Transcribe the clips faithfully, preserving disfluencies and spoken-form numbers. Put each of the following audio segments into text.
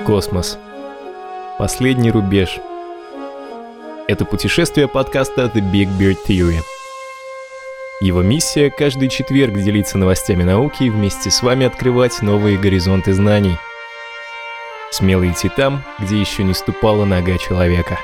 Космос. Последний рубеж. Это путешествие подкаста The Big Beard Theory. Его миссия – каждый четверг делиться новостями науки и вместе с вами открывать новые горизонты знаний. Смело идти там, где еще не ступала нога человека.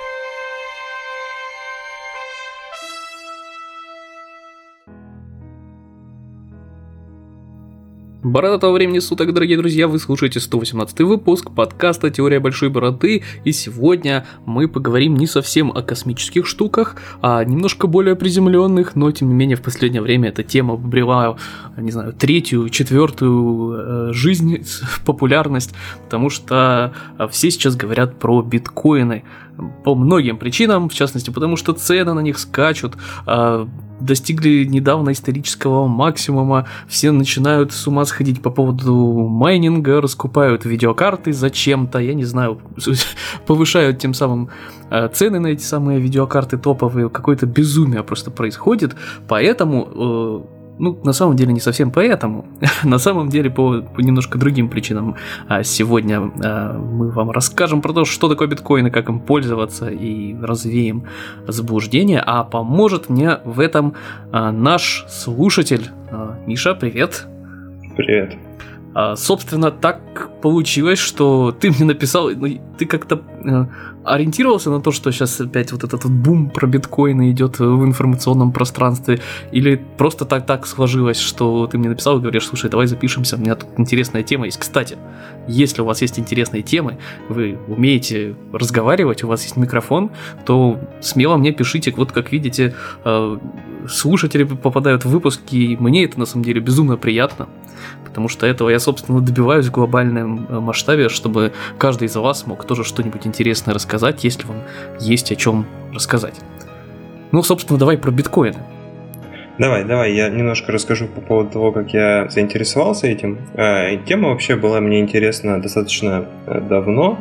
Бородатого времени суток, дорогие друзья, вы слушаете сто восемнадцатый выпуск подкаста «Теория большой бороды», и сегодня мы поговорим не совсем о космических штуках, а немножко более приземленных, но тем не менее в последнее время эта тема обрела, не знаю, третью, четвертую э, жизнь, популярность, потому что все сейчас говорят про биткоины по многим причинам, в частности потому что цены на них скачут, э, достигли недавно исторического максимума, все начинают с ума сходить по поводу майнинга, раскупают видеокарты зачем-то, я не знаю, повышают тем самым э, цены на эти самые видеокарты топовые, какое-то безумие просто происходит, поэтому... Э, Ну, на самом деле не совсем поэтому, на самом деле по, по немножко другим причинам. Сегодня мы вам расскажем про то, что такое биткоин и как им пользоваться, и развеем заблуждение, а поможет мне в этом наш слушатель. Миша, привет. Привет. Собственно, так получилось, что ты мне написал, ты как-то ориентировался на то, что сейчас опять вот этот вот бум про биткоины идет в информационном пространстве, или просто так так сложилось, что ты мне написал и говоришь: слушай, давай запишемся, у меня тут интересная тема есть. Кстати, если у вас есть интересные темы, вы умеете разговаривать, у вас есть микрофон, то смело мне пишите. Вот как видите, слушатели попадают в выпуски, и мне это на самом деле безумно приятно, потому что этого я, собственно, добиваюсь в глобальном масштабе, чтобы каждый из вас мог тоже что-нибудь интересное рассказать, если вам есть о чем рассказать. Ну, собственно, давай про биткоины. Давай, давай, я немножко расскажу по поводу того, как я заинтересовался этим. Тема вообще была мне интересна достаточно давно.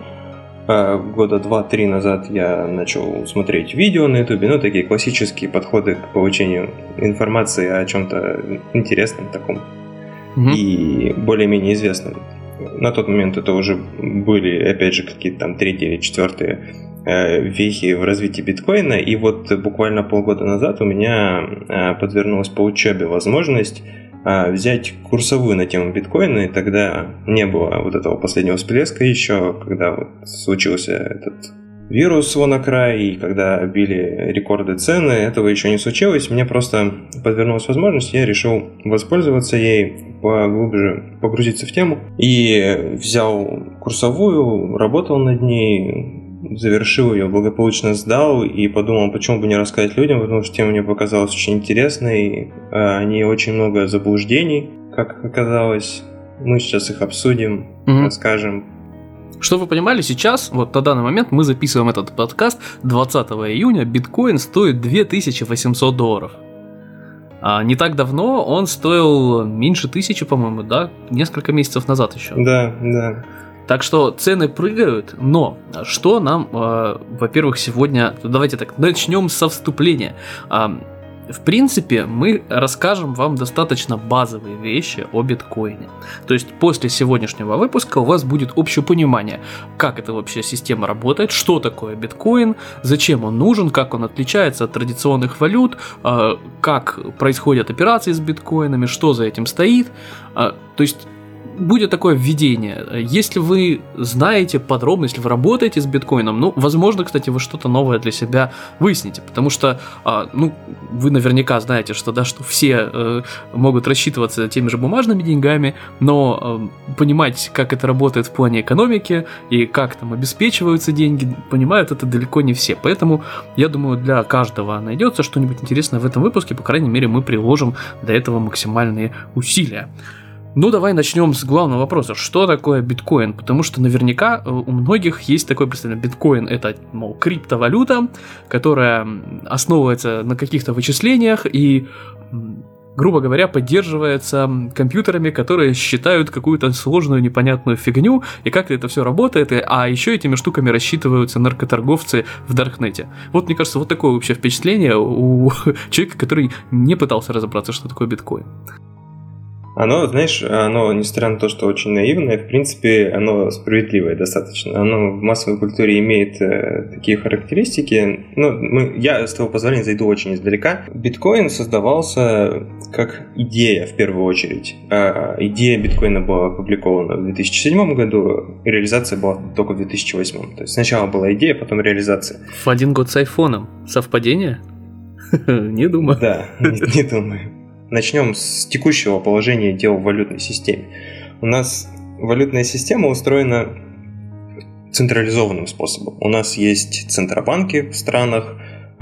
Года два-три назад я начал смотреть видео на ютубе, ну, такие классические подходы к получению информации о чем-то интересном таком. Mm-hmm. И более-менее известным. На тот момент это уже были, опять же, какие-то там третьи или четвертые э, вехи в развитии биткоина. И вот буквально полгода назад у меня э, подвернулась по учебе возможность э, взять курсовую на тему биткоина. И тогда не было вот этого последнего всплеска еще, когда вот случился этот вирус WannaCry, и когда били рекорды цены, этого еще не случилось. Мне просто подвернулась возможность, я решил воспользоваться ей, поглубже погрузиться в тему. И взял курсовую, работал над ней, завершил ее, благополучно сдал, и подумал, почему бы не рассказать людям, потому что тема мне показалась очень интересной. О ней очень много заблуждений, как оказалось. Мы сейчас их обсудим, mm-hmm. расскажем. Чтобы вы понимали, сейчас, вот на данный момент, мы записываем этот подкаст двадцатого июня, биткоин стоит две тысячи восемьсот долларов. А не так давно он стоил меньше тысячи, по-моему, да? Несколько месяцев назад еще. Да, да. Так что цены прыгают, но что нам, э, во-первых, сегодня... Давайте так, начнем со вступления. В принципе, мы расскажем вам достаточно базовые вещи о биткоине. То есть после сегодняшнего выпуска у вас будет общее понимание, как эта вообще система работает, что такое биткоин, зачем он нужен, как он отличается от традиционных валют, как происходят операции с биткоинами, что за этим стоит. То есть будет такое введение. Если вы знаете подробно, если вы работаете с биткоином, ну, возможно, кстати, вы что-то новое для себя выясните, потому что, ну, вы наверняка знаете, что, да, что все э, могут рассчитываться теми же бумажными деньгами, но э, понимать, как это работает в плане экономики и как там обеспечиваются деньги, понимают это далеко не все. Поэтому, я думаю, для каждого найдется что-нибудь интересное в этом выпуске, по крайней мере, мы приложим для этого максимальные усилия. Ну, давай начнем с главного вопроса. Что такое биткоин? Потому что наверняка у многих есть такое представление. Биткоин — это, мол, криптовалюта, которая основывается на каких-то вычислениях и, грубо говоря, поддерживается компьютерами, которые считают какую-то сложную непонятную фигню, и как это все работает, а еще этими штуками рассчитываются наркоторговцы в Даркнете. Вот, мне кажется, вот такое вообще впечатление у человека, который не пытался разобраться, что такое биткоин. Оно, знаешь, оно, несмотря на то, что очень наивное, в принципе, оно справедливое достаточно. Оно в массовой культуре имеет э, такие характеристики. Ну, мы, я, с твоего позволения, зайду очень издалека. Биткоин создавался как идея, в первую очередь. Э, идея биткоина была опубликована в две тысячи седьмом году, и реализация была только в две тысячи восьмом. То есть сначала была идея, потом реализация. В один год с айфоном. Совпадение? Не думаю. Да, не думаю. Начнем с текущего положения дел в валютной системе. У нас валютная система устроена централизованным способом. У нас есть центробанки в странах,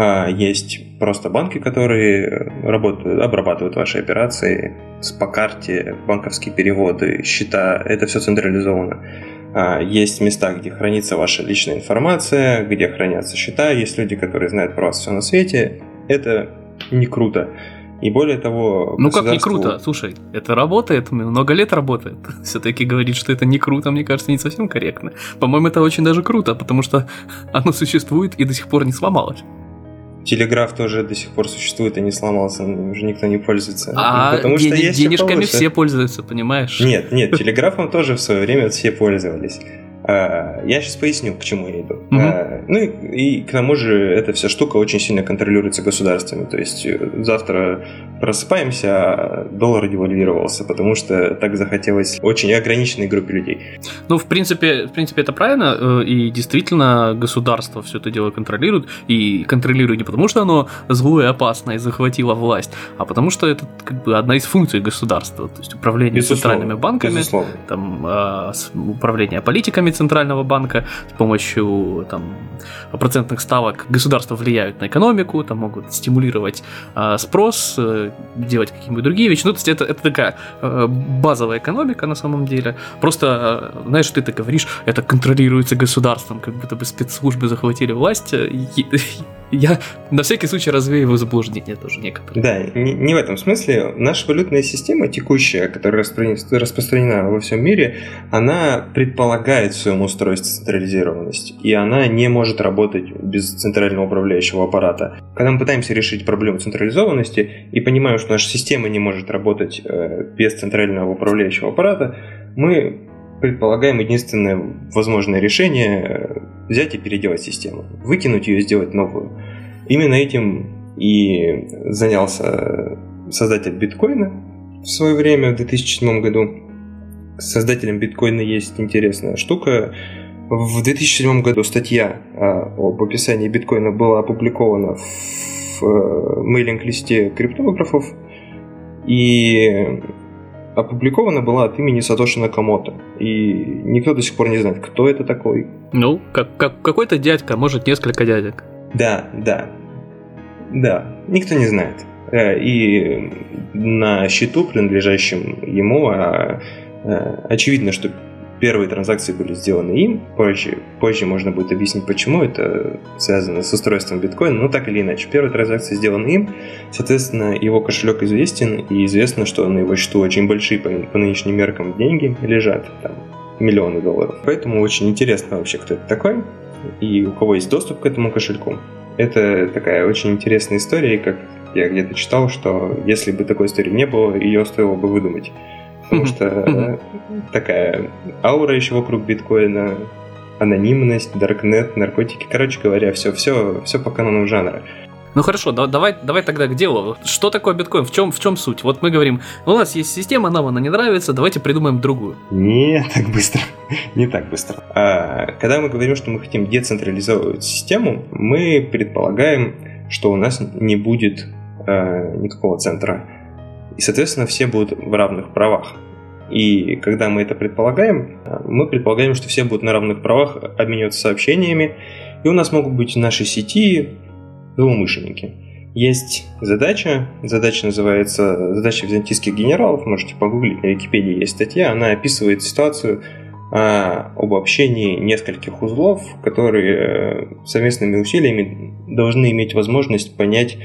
есть просто банки, которые работают, обрабатывают ваши операции по карте, банковские переводы, счета. Это все централизовано. Есть места, где хранится ваша личная информация, где хранятся счета. Есть люди, которые знают про вас все на свете. Это не круто. И более того, ну государству... как не круто? Слушай, это работает, много лет работает. Все-таки говорить, что это не круто, мне кажется, не совсем корректно. По-моему, это очень даже круто, потому что оно существует и до сих пор не сломалось. Телеграф тоже до сих пор существует и не сломался, уже никто не пользуется. А потому ден- что есть денежками все пользуются, понимаешь? Нет, нет, телеграфом тоже в свое время все пользовались. Я сейчас поясню, к чему я иду. Uh-huh. Ну и, и к тому же эта вся штука очень сильно контролируется государствами. То есть завтра просыпаемся, а доллар девальвировался, потому что так захотелось очень ограниченной группе людей. Ну, в принципе, в принципе, это правильно, и действительно государство все это дело контролирует, и контролирует не потому, что оно злое и опасное и захватило власть, а потому что это как бы одна из функций государства, то есть управление безусловно, центральными банками, безусловно. Там, управление политиками центрального банка, с помощью там, процентных ставок государства влияют на экономику, там могут стимулировать э, спрос, э, делать какие-нибудь другие вещи. Ну, то есть это, это такая э, базовая экономика на самом деле. Просто, э, знаешь, ты так говоришь, это контролируется государством, как будто бы спецслужбы захватили власть. Я на всякий случай развеиваю заблуждение тоже некоторые. Да, не, не в этом смысле. Наша валютная система текущая, которая распространена во всем мире, она предполагает в своем устройстве централизированность, и она не может работать без центрального управляющего аппарата. Когда мы пытаемся решить проблему централизованности и понимаем, что наша система не может работать без центрального управляющего аппарата, мы предполагаем единственное возможное решение – взять и переделать систему, выкинуть ее и сделать новую. Именно этим и занялся создатель биткоина в свое время, в две тысячи седьмом году. С создателем биткоина есть интересная штука. В две тысячи седьмом году статья об описании биткоина была опубликована в мейлинг-листе криптографов, и опубликована была от имени Сатоши Накамото. И никто до сих пор не знает, кто это такой. Ну, как, как, какой-то дядька, может, несколько дядек. Да, да. Да, никто не знает. И на счету, принадлежащем ему, очевидно, что первые транзакции были сделаны им. Позже, позже можно будет объяснить, почему это связано с устройством биткоина, но так или иначе. Первые транзакции сделаны им, соответственно, его кошелек известен, и известно, что на его счету очень большие по, по нынешним меркам деньги лежат, там, миллионы долларов. Поэтому очень интересно вообще, кто это такой, и у кого есть доступ к этому кошельку. Это такая очень интересная история, и как я где-то читал, что если бы такой истории не было, ее стоило бы выдумать. Потому что такая аура еще вокруг биткоина, анонимность, даркнет, наркотики. Короче говоря, все, все, все по канонам жанра. Ну хорошо, да, давай, давай тогда к делу. Что такое биткоин? В чем, в чем суть? Вот мы говорим, у нас есть система, нам она не нравится, давайте придумаем другую. Не так быстро. Не так быстро. А, когда мы говорим, что мы хотим децентрализовать систему, мы предполагаем, что у нас не будет а, никакого центра. И, соответственно, все будут в равных правах. И когда мы это предполагаем, мы предполагаем, что все будут на равных правах обмениваться сообщениями, и у нас могут быть в нашей сети злоумышленники. Есть задача, задача называется «Задача византийских генералов», можете погуглить, на Википедии есть статья, она описывает ситуацию а, об общении нескольких узлов, которые совместными усилиями должны иметь возможность понять,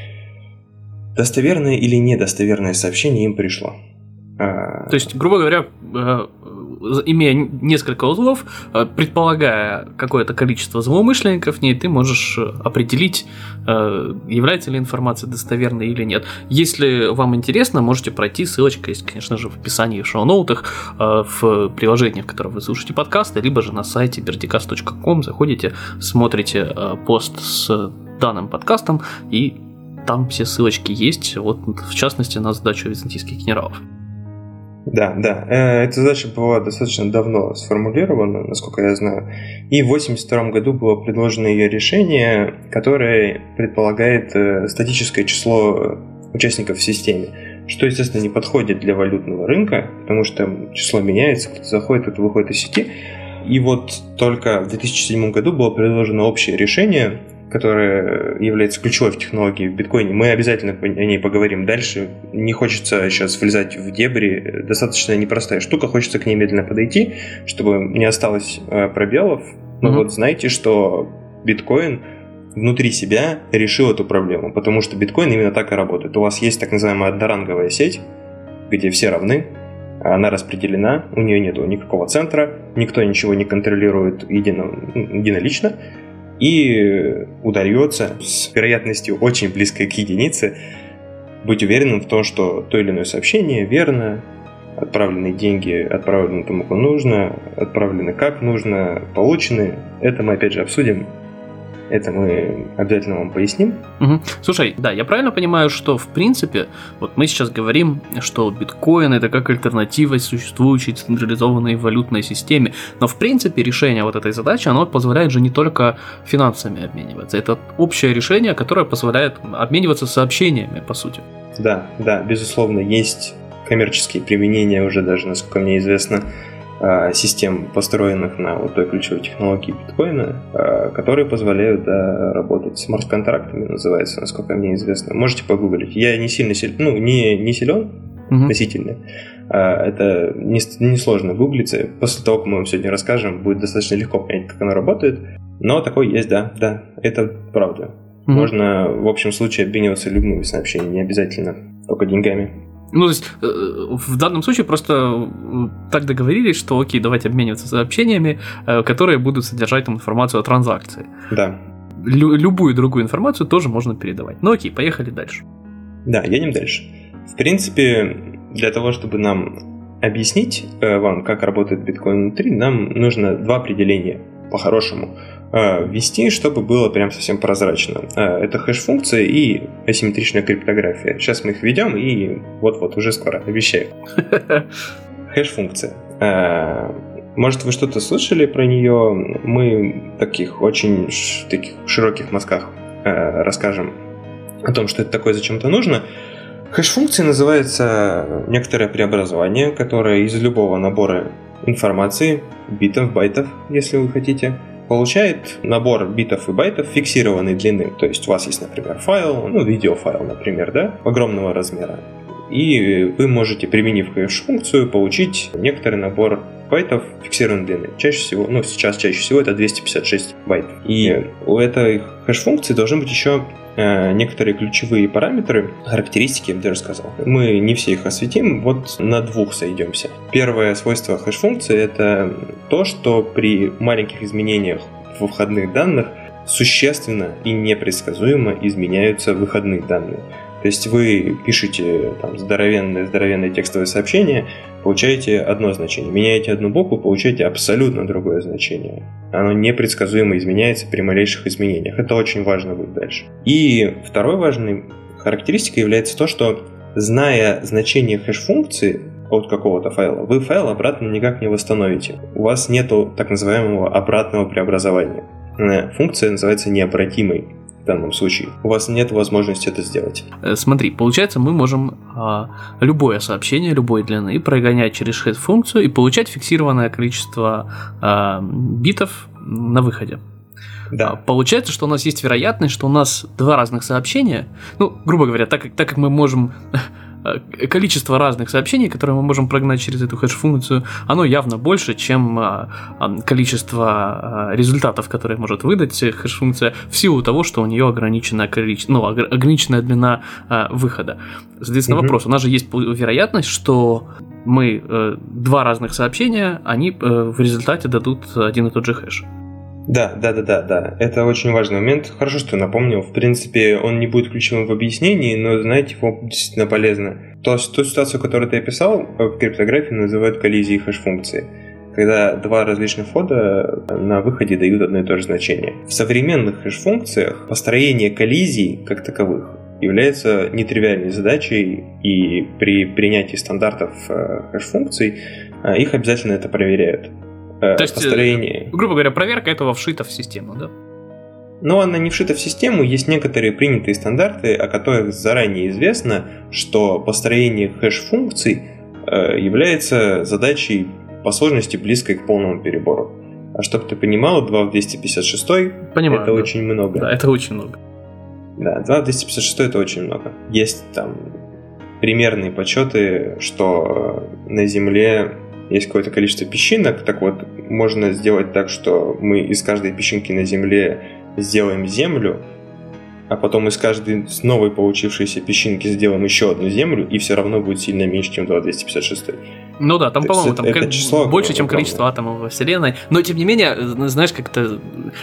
достоверное или недостоверное сообщение им пришло. То есть, грубо говоря, имея несколько узлов, предполагая какое-то количество злоумышленников в ней, ты можешь определить, является ли информация достоверной или нет. Если вам интересно, можете пройти, ссылочка есть, конечно же, в описании, в шоу-ноутах, в приложении, в котором вы слушаете подкасты, либо же на сайте birdicast точка ком, заходите, смотрите пост с данным подкастом, и там все ссылочки есть, вот в частности на задачу византийских генералов. Да, да. Эта задача была достаточно давно сформулирована, насколько я знаю. И в восемьдесят втором году было предложено ее решение, которое предполагает статическое число участников в системе, что, естественно, не подходит для валютного рынка, потому что число меняется, кто-то заходит, кто-то выходит из сети. И вот только в две тысячи седьмом году было предложено общее решение, которая является ключевой в технологии в биткоине. Мы обязательно о ней поговорим дальше. Не хочется сейчас влезать в дебри. Достаточно непростая штука. Хочется к ней медленно подойти, чтобы не осталось пробелов. Но mm-hmm. вот знайте, что биткоин внутри себя решил эту проблему, потому что биткоин именно так и работает. У вас есть так называемая одноранговая сеть, где все равны, она распределена, у нее нет никакого центра, никто ничего не контролирует едино, единолично, и удается с вероятностью очень близкой к единице быть уверенным в том, что то или иное сообщение верно, отправленные деньги отправлены тому, кому нужно, отправлены как нужно, получены. Это мы опять же обсудим. Это мы обязательно вам поясним. Угу. Слушай, да, я правильно понимаю, что в принципе, вот мы сейчас говорим, что биткоин это как альтернатива существующей централизованной валютной системе, но в принципе решение вот этой задачи, оно позволяет же не только финансами обмениваться, это общее решение, которое позволяет обмениваться сообщениями, по сути. Да, да, безусловно, есть коммерческие применения уже даже, насколько мне известно, систем, построенных на вот той ключевой технологии биткоина, которые позволяют да, работать с смарт-контрактами, называется, насколько мне известно. Можете погуглить. Я не сильно силен, ну, не, не силен mm-hmm. относительно. Это несложно не гуглиться. После того, как мы вам сегодня расскажем, будет достаточно легко понять, как оно работает. Но такое есть, да, да, это правда. Mm-hmm. Можно в общем случае обмениваться любыми сообщениями, не обязательно только деньгами. Ну, то есть, в данном случае просто так договорились, что окей, давайте обмениваться сообщениями, которые будут содержать там информацию о транзакции. Да. Лю- любую другую информацию тоже можно передавать. Ну окей, поехали дальше. Да, едем дальше. В принципе, для того, чтобы нам объяснить вам, как работает биткоин внутри, нам нужно два определения по-хорошему ввести, чтобы было прям совсем прозрачно. Это хэш-функция и асимметричная криптография. Сейчас мы их введем, и вот-вот, уже скоро, обещаю. Хэш-функция. Может, вы что-то слышали про нее? Мы в таких очень ш- таких широких мазках расскажем о том, что это такое, зачем-то нужно. Хэш-функция называется некоторое преобразование, которое из любого набора информации, битов, байтов, если вы хотите, получает набор битов и байтов фиксированной длины. То есть у вас есть, например, файл, ну, видеофайл, например, да, огромного размера. И вы можете, применив хэш-функцию, получить некоторый набор байтов фиксированной длины. Чаще всего, ну, сейчас чаще всего это двести пятьдесят шесть байт. И у этой хэш-функции должны быть еще э, некоторые ключевые параметры, характеристики, я бы даже сказал. Мы не все их осветим, вот на двух сойдемся. Первое свойство хэш-функции — это то, что при маленьких изменениях в входных данных существенно и непредсказуемо изменяются выходные данные. То есть вы пишете там здоровенное, здоровенное текстовое сообщение, получаете одно значение, меняете одну букву, получаете абсолютно другое значение. Оно непредсказуемо изменяется при малейших изменениях. Это очень важно будет дальше. И второй важной характеристикой является то, что, зная значение хэш-функции от какого-то файла, вы файл обратно никак не восстановите. У вас нету так называемого обратного преобразования. Функция называется необратимой. В данном случае у вас нет возможности это сделать. Смотри, получается, мы можем а, любое сообщение любой длины прогонять через хэш-функцию и получать фиксированное количество а, битов на выходе. Да. Получается, что у нас есть вероятность, что у нас два разных сообщения, ну, грубо говоря, так как, так как мы можем количество разных сообщений, которые мы можем прогнать через эту хэш-функцию, оно явно больше, чем количество результатов, которые может выдать хэш-функция, в силу того, что у нее ограниченное количество, ну, ограниченная длина выхода. Соответственно, mm-hmm. вопрос. У нас же есть вероятность, что мы два разных сообщения, они в результате дадут один и тот же хэш. Да, да, да, да, да. Это очень важный момент. Хорошо, что ты напомнил. В принципе, он не будет ключевым в объяснении, но, знаете, его действительно полезно. То, ту ситуацию, которую ты описал, в криптографии называют коллизией хэш-функции. Когда два различных входа на выходе дают одно и то же значение. В современных хэш-функциях построение коллизий, как таковых, является нетривиальной задачей, и при принятии стандартов хэш-функций их обязательно это проверяют. То есть, построение. Грубо говоря, проверка этого вшита в систему, да? Но она не вшита в систему, есть некоторые принятые стандарты, о которых заранее известно, что построение хэш-функций является задачей по сложности близкой к полному перебору. А чтобы ты понимал, два в двести пятьдесят шесть Понимаю, это да. очень много. Да, это очень много. Да, два в двести пятьдесят шесть это очень много. Есть там примерные подсчеты, что на Земле есть какое-то количество песчинок, так вот, можно сделать так, что мы из каждой песчинки на Земле сделаем Землю, а потом из каждой новой получившейся песчинки сделаем еще одну Землю, и все равно будет сильно меньше, чем два в двести пятьдесят шесть. Ну да, там, То по-моему, там это число больше, чем количество атомов во Вселенной. Но, тем не менее, знаешь, как-то,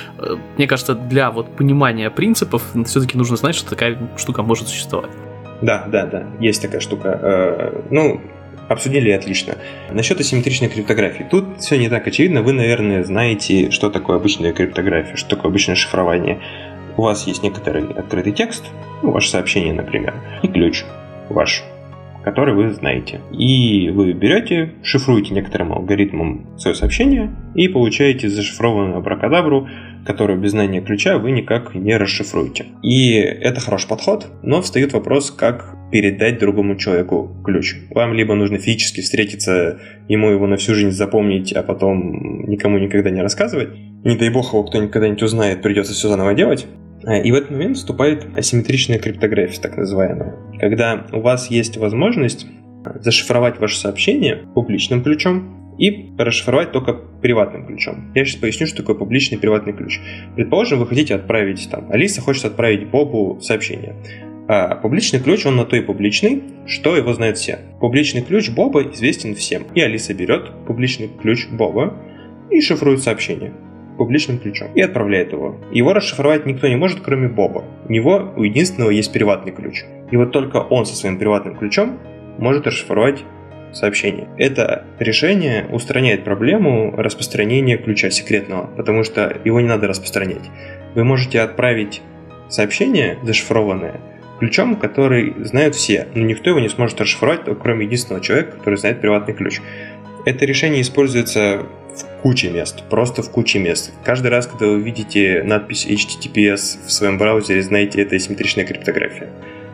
мне кажется, для вот понимания принципов все-таки нужно знать, что такая штука может существовать. Да, да, да, есть такая штука. Ну... Обсудили, отлично. Насчет асимметричной криптографии. Тут все не так очевидно. Вы, наверное, знаете, что такое обычная криптография, что такое обычное шифрование. У вас есть некоторый открытый текст, ну, ваше сообщение, например, и ключ ваш, который вы знаете. И вы берете, шифруете некоторым алгоритмом свое сообщение и получаете зашифрованную абракадабру, которую без знания ключа вы никак не расшифруете. И это хороший подход, но встает вопрос, как передать другому человеку ключ. Вам либо нужно физически встретиться, ему его на всю жизнь запомнить, а потом никому никогда не рассказывать. Не дай бог его кто-нибудь когда-нибудь узнает, придется все заново делать. И в этот момент вступает асимметричная криптография, так называемая. Когда у вас есть возможность зашифровать ваше сообщение публичным ключом и расшифровать только приватным ключом. Я сейчас поясню, что такое публичный и приватный ключ. Предположим, вы хотите отправить, там, Алиса хочет отправить Бобу сообщение. А публичный ключ, он на то и публичный, что его знают все. Публичный ключ Боба известен всем. И Алиса берет публичный ключ Боба и шифрует сообщение публичным ключом и отправляет его. Его расшифровать никто не может, кроме Боба. У него, у единственного, есть приватный ключ. И вот только он со своим приватным ключом может расшифровать сообщение. Это решение устраняет проблему распространения ключа секретного, потому что его не надо распространять. Вы можете отправить сообщение зашифрованное ключом, который знают все, но никто его не сможет расшифровать, кроме единственного человека, который знает приватный ключ. Это решение используется в куче мест, просто в куче мест. Каждый раз, когда вы видите надпись эйч ти ти пи эс в своем браузере, знаете, это асимметричная криптография.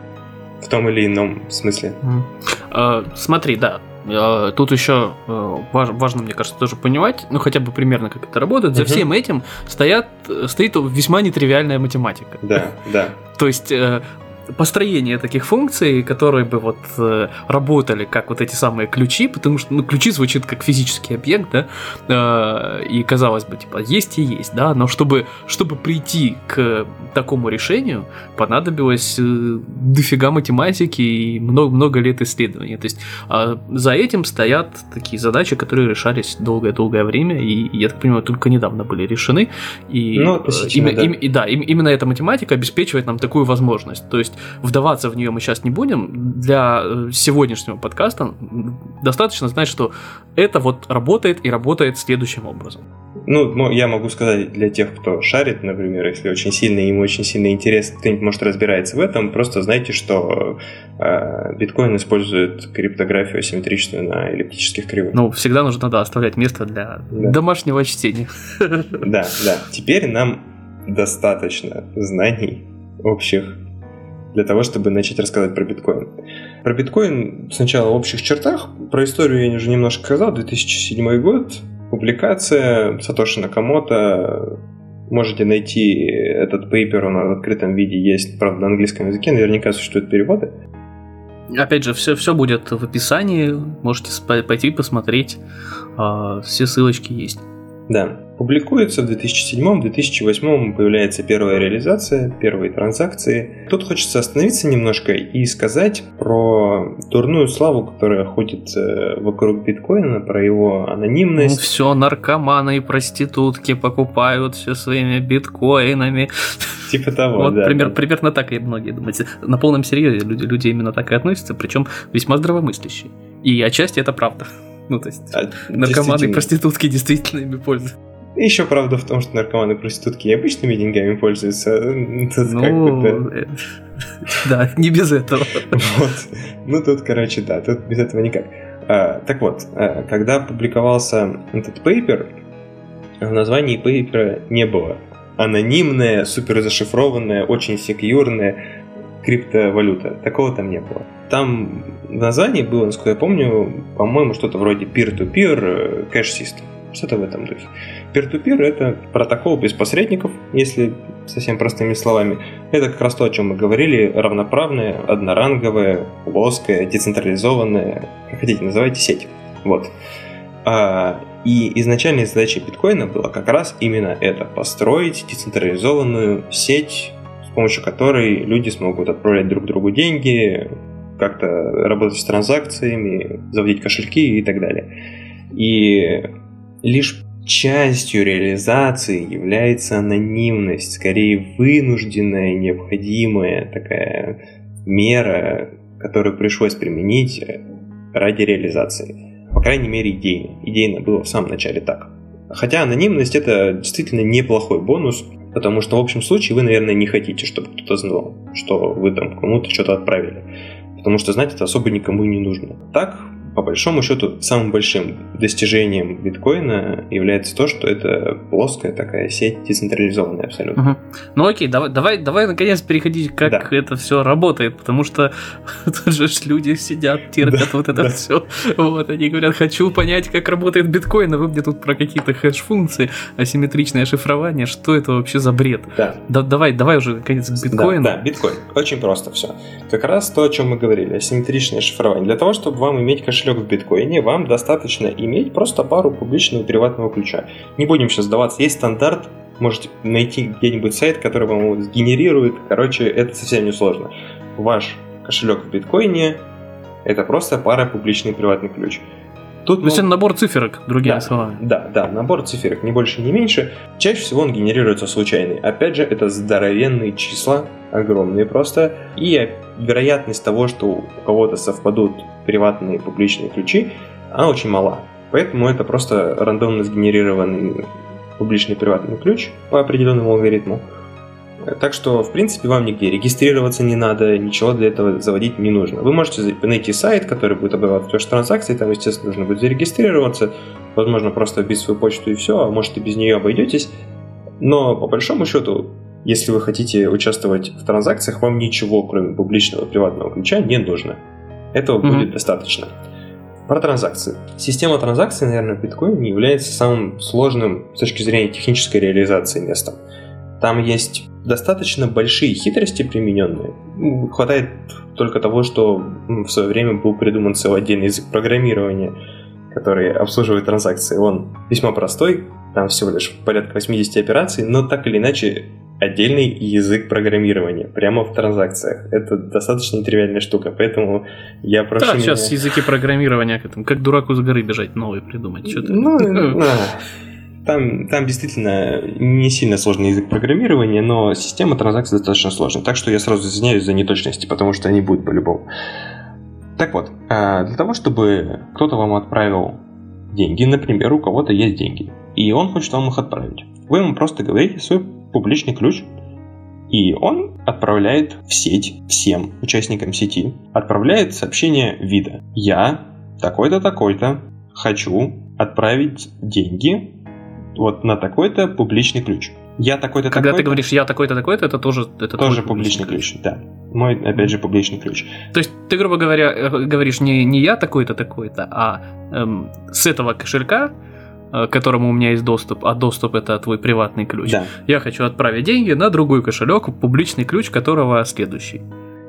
В том или ином смысле. Mm. Uh, смотри, да. Uh, тут еще uh, важ, важно, мне кажется, тоже понимать, ну хотя бы примерно как это работает. За uh-huh. всем этим стоят, стоит весьма нетривиальная математика. Да, да. То есть uh, построение таких функций, которые бы вот э, работали как вот эти самые ключи, потому что ну, ключи звучит как физический объект, да, э, и казалось бы, типа, есть и есть, да, но чтобы, чтобы прийти к такому решению, понадобилось э, дофига математики и много-много лет исследований. То есть э, за этим стоят такие задачи, которые решались долгое-долгое время, и, я так понимаю, только недавно были решены. И, ну, э, им, да. Им, и, да, им, именно эта математика обеспечивает нам такую возможность. То есть вдаваться в нее мы сейчас не будем. Для сегодняшнего подкаста достаточно знать, что это вот работает и работает следующим образом. Ну, я могу сказать для тех, кто шарит, например, если очень сильно, ему очень сильно интересно, кто-нибудь, может, разбирается в этом, просто знайте, что э, биткоин использует криптографию асимметричную на эллиптических кривых. Ну, всегда нужно, да, оставлять место для да. домашнего чтения. Да, да. Теперь нам достаточно знаний общих для того, чтобы начать рассказывать про биткоин. Про биткоин сначала в общих чертах. Про историю я уже немножко сказал. две тысячи седьмой год. Публикация Сатоши Накамото. Можете найти этот пейпер, он в открытом виде есть, правда, на английском языке. Наверняка существуют переводы. Опять же, все, все будет в описании, можете пойти посмотреть, все ссылочки есть. Да, публикуется в две тысячи седьмом - две тысячи восьмом, появляется первая реализация, первые транзакции. Тут хочется остановиться немножко и сказать про дурную славу, которая ходит вокруг биткоина, про его анонимность. Ну все, наркоманы и проститутки покупают все своими биткоинами. Типа того, вот да. Пример, примерно так и многие думают. На полном серьезе люди, люди именно так и относятся, причем весьма здравомыслящие. И отчасти это правда. Ну, то есть, а, наркоманы и проститутки действительно ими пользуются. Еще правда в том, что наркоманы и проститутки и обычными деньгами пользуются. Тут ну, как да, не без этого. Вот. Ну, тут, короче, да, тут без этого никак. А, так вот, когда публиковался этот пейпер, в названии пейпера не было анонимная, суперзашифрованная, очень секьюрная криптовалюта. Такого там не было. Там в названии было, насколько я помню, по-моему, что-то вроде peer-to-peer cash system. Что-то в этом духе. Peer-to-peer — это протокол без посредников, если совсем простыми словами. Это как раз то, о чем мы говорили, равноправная, одноранговая, плоская, децентрализованная, как хотите называйте, сеть. Вот. А, и изначальной задачей биткоина было как раз именно это — построить децентрализованную сеть, с помощью которой люди смогут отправлять друг другу деньги, как-то работать с транзакциями, заводить кошельки и так далее. И лишь частью реализации является анонимность, скорее вынужденная, необходимая такая мера, которую пришлось применить ради реализации. По крайней мере, идейно. Идейно было в самом начале так. Хотя анонимность — это действительно неплохой бонус, потому что в общем случае вы, наверное, не хотите, чтобы кто-то знал, что вы там кому-то что-то отправили. Потому что знать это особо никому не нужно. Так, по большому счету, самым большим достижением биткоина является то, что это плоская такая сеть, децентрализованная абсолютно. Угу. Ну окей, давай, давай, давай наконец переходить, как да. это все работает, потому что тут же люди сидят, терпят да, вот это да. все. Вот, они говорят, хочу понять, как работает биткоин, а вы мне тут про какие-то хэш-функции, асимметричное шифрование, что это вообще за бред? Да. Да, давай, давай уже наконец к биткоину. Да, да, биткоин. Очень просто все. Как раз то, о чем мы говорили, асимметричное шифрование. Для того, чтобы вам иметь кошелек в биткоине, вам достаточно иметь просто пару публичного и приватного ключа. Не будем сейчас сдаваться, есть стандарт, можете найти где-нибудь сайт, который вам его сгенерирует. Короче, это совсем не сложно. Ваш кошелек в биткоине — это просто пара публичный и приватный ключ. Тут, То есть это набор циферок, другими да, словами. Да, да, набор циферок, ни больше, ни меньше. Чаще всего он генерируется случайный. Опять же, это здоровенные числа, огромные просто. И вероятность того, что у кого-то совпадут приватные и публичные ключи, она очень мала. Поэтому это просто рандомно сгенерированный публичный и приватный ключ по определенному алгоритму. Так что, в принципе, вам нигде регистрироваться не надо, ничего для этого заводить не нужно. Вы можете найти сайт, который будет обрабатывать ваши транзакции, там, естественно, нужно будет зарегистрироваться, возможно, просто вбить свою почту и все, а может и без нее обойдетесь. Но, по большому счету, если вы хотите участвовать в транзакциях, вам ничего, кроме публичного и приватного ключа, не нужно. Этого mm-hmm. будет достаточно. Про транзакции. Система транзакций, наверное, в биткоине является самым сложным с точки зрения технической реализации местом. Там есть достаточно большие хитрости примененные. Хватает только того, что в свое время был придуман целый отдельный язык программирования, который обслуживает транзакции. Он весьма простой, там всего лишь порядка восемьдесят операций, но так или иначе отдельный язык программирования прямо в транзакциях. Это достаточно нетривиальная штука, поэтому я прошу да, меня... сейчас языки программирования, как дураку с горы бежать, новые придумать. Что-то... Ну, Там, там действительно не сильно сложный язык программирования, но система транзакций достаточно сложная. Так что я сразу извиняюсь за неточности, потому что они будут по-любому. Так вот, для того, чтобы кто-то вам отправил деньги, например, у кого-то есть деньги, и он хочет вам их отправить, вы ему просто говорите свой публичный ключ, и он отправляет в сеть всем участникам сети, отправляет сообщение вида: «Я такой-то, такой-то хочу отправить деньги вот на такой-то публичный ключ». Я такой-то, Когда такой-то... ты говоришь «я такой-то, такой-то», это тоже... Это тоже публичный ключ. ключ, да. Мой, опять же, публичный ключ. То есть ты, грубо говоря, говоришь не, не «я такой-то, такой-то», а эм, с этого кошелька, к которому у меня есть доступ, а доступ — это твой приватный ключ. Да. Я хочу отправить деньги на другой кошелек, публичный ключ которого следующий.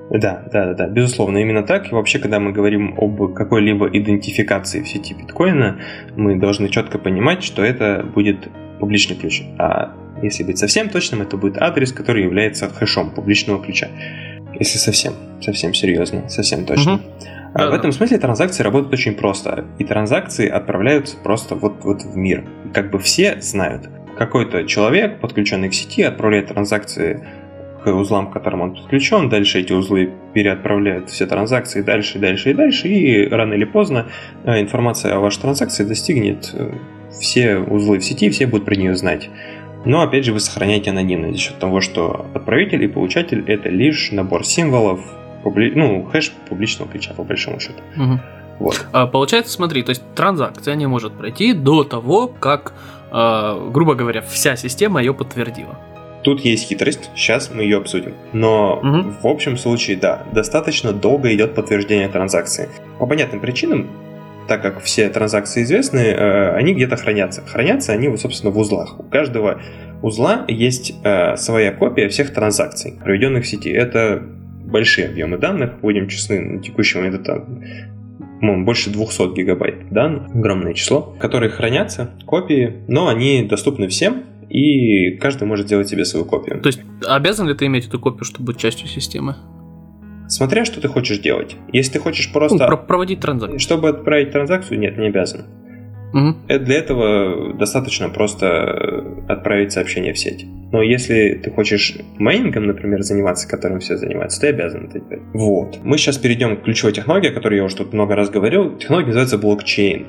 Да, да, да, да, безусловно, именно так. И вообще, когда мы говорим об какой-либо идентификации в сети биткоина, мы должны четко понимать, что это будет публичный ключ. А если быть совсем точным, это будет адрес, который является хэшом публичного ключа. Если совсем, совсем серьезно, совсем точно. Угу. А да, в этом смысле транзакции работают очень просто. И транзакции отправляются просто вот, вот в мир. Как бы все знают. Какой-то человек, подключенный к сети, отправляет транзакции к узлам, к которым он подключен. Дальше эти узлы переотправляют все транзакции дальше, дальше и дальше. И рано или поздно информация о вашей транзакции достигнет все узлы в сети, все будут про нее знать. Но опять же вы сохраняете анонимность за счет того, что отправитель и получатель это лишь набор символов, публи... ну, хэш публичного ключа, по большому счету. Угу. Вот. А, получается, смотри, то есть транзакция не может пройти до того, как, э, грубо говоря, вся система ее подтвердила. Тут есть хитрость, сейчас мы ее обсудим. Но угу. в общем случае, да, достаточно долго идет подтверждение транзакции. По понятным причинам, так как все транзакции известны, э, они где-то хранятся. Хранятся они, вот, собственно, в узлах. У каждого узла есть э, своя копия всех транзакций, проведенных в сети. Это большие объемы данных, будем честны, на текущий момент это больше двухсот гигабайт данных, огромное число, которые хранятся, копии, но они доступны всем, и каждый может сделать себе свою копию. То есть обязан ли ты иметь эту копию, чтобы быть частью системы? Смотря, что ты хочешь делать. Если ты хочешь просто... Ну, проводить транзакцию. Чтобы отправить транзакцию, нет, не обязан. Угу. Для этого достаточно просто отправить сообщение в сеть. Но если ты хочешь майнингом, например, заниматься, которым все занимаются, ты обязан это делать. Вот. Мы сейчас перейдем к ключевой технологии, о которой я уже тут много раз говорил. Технология называется блокчейн.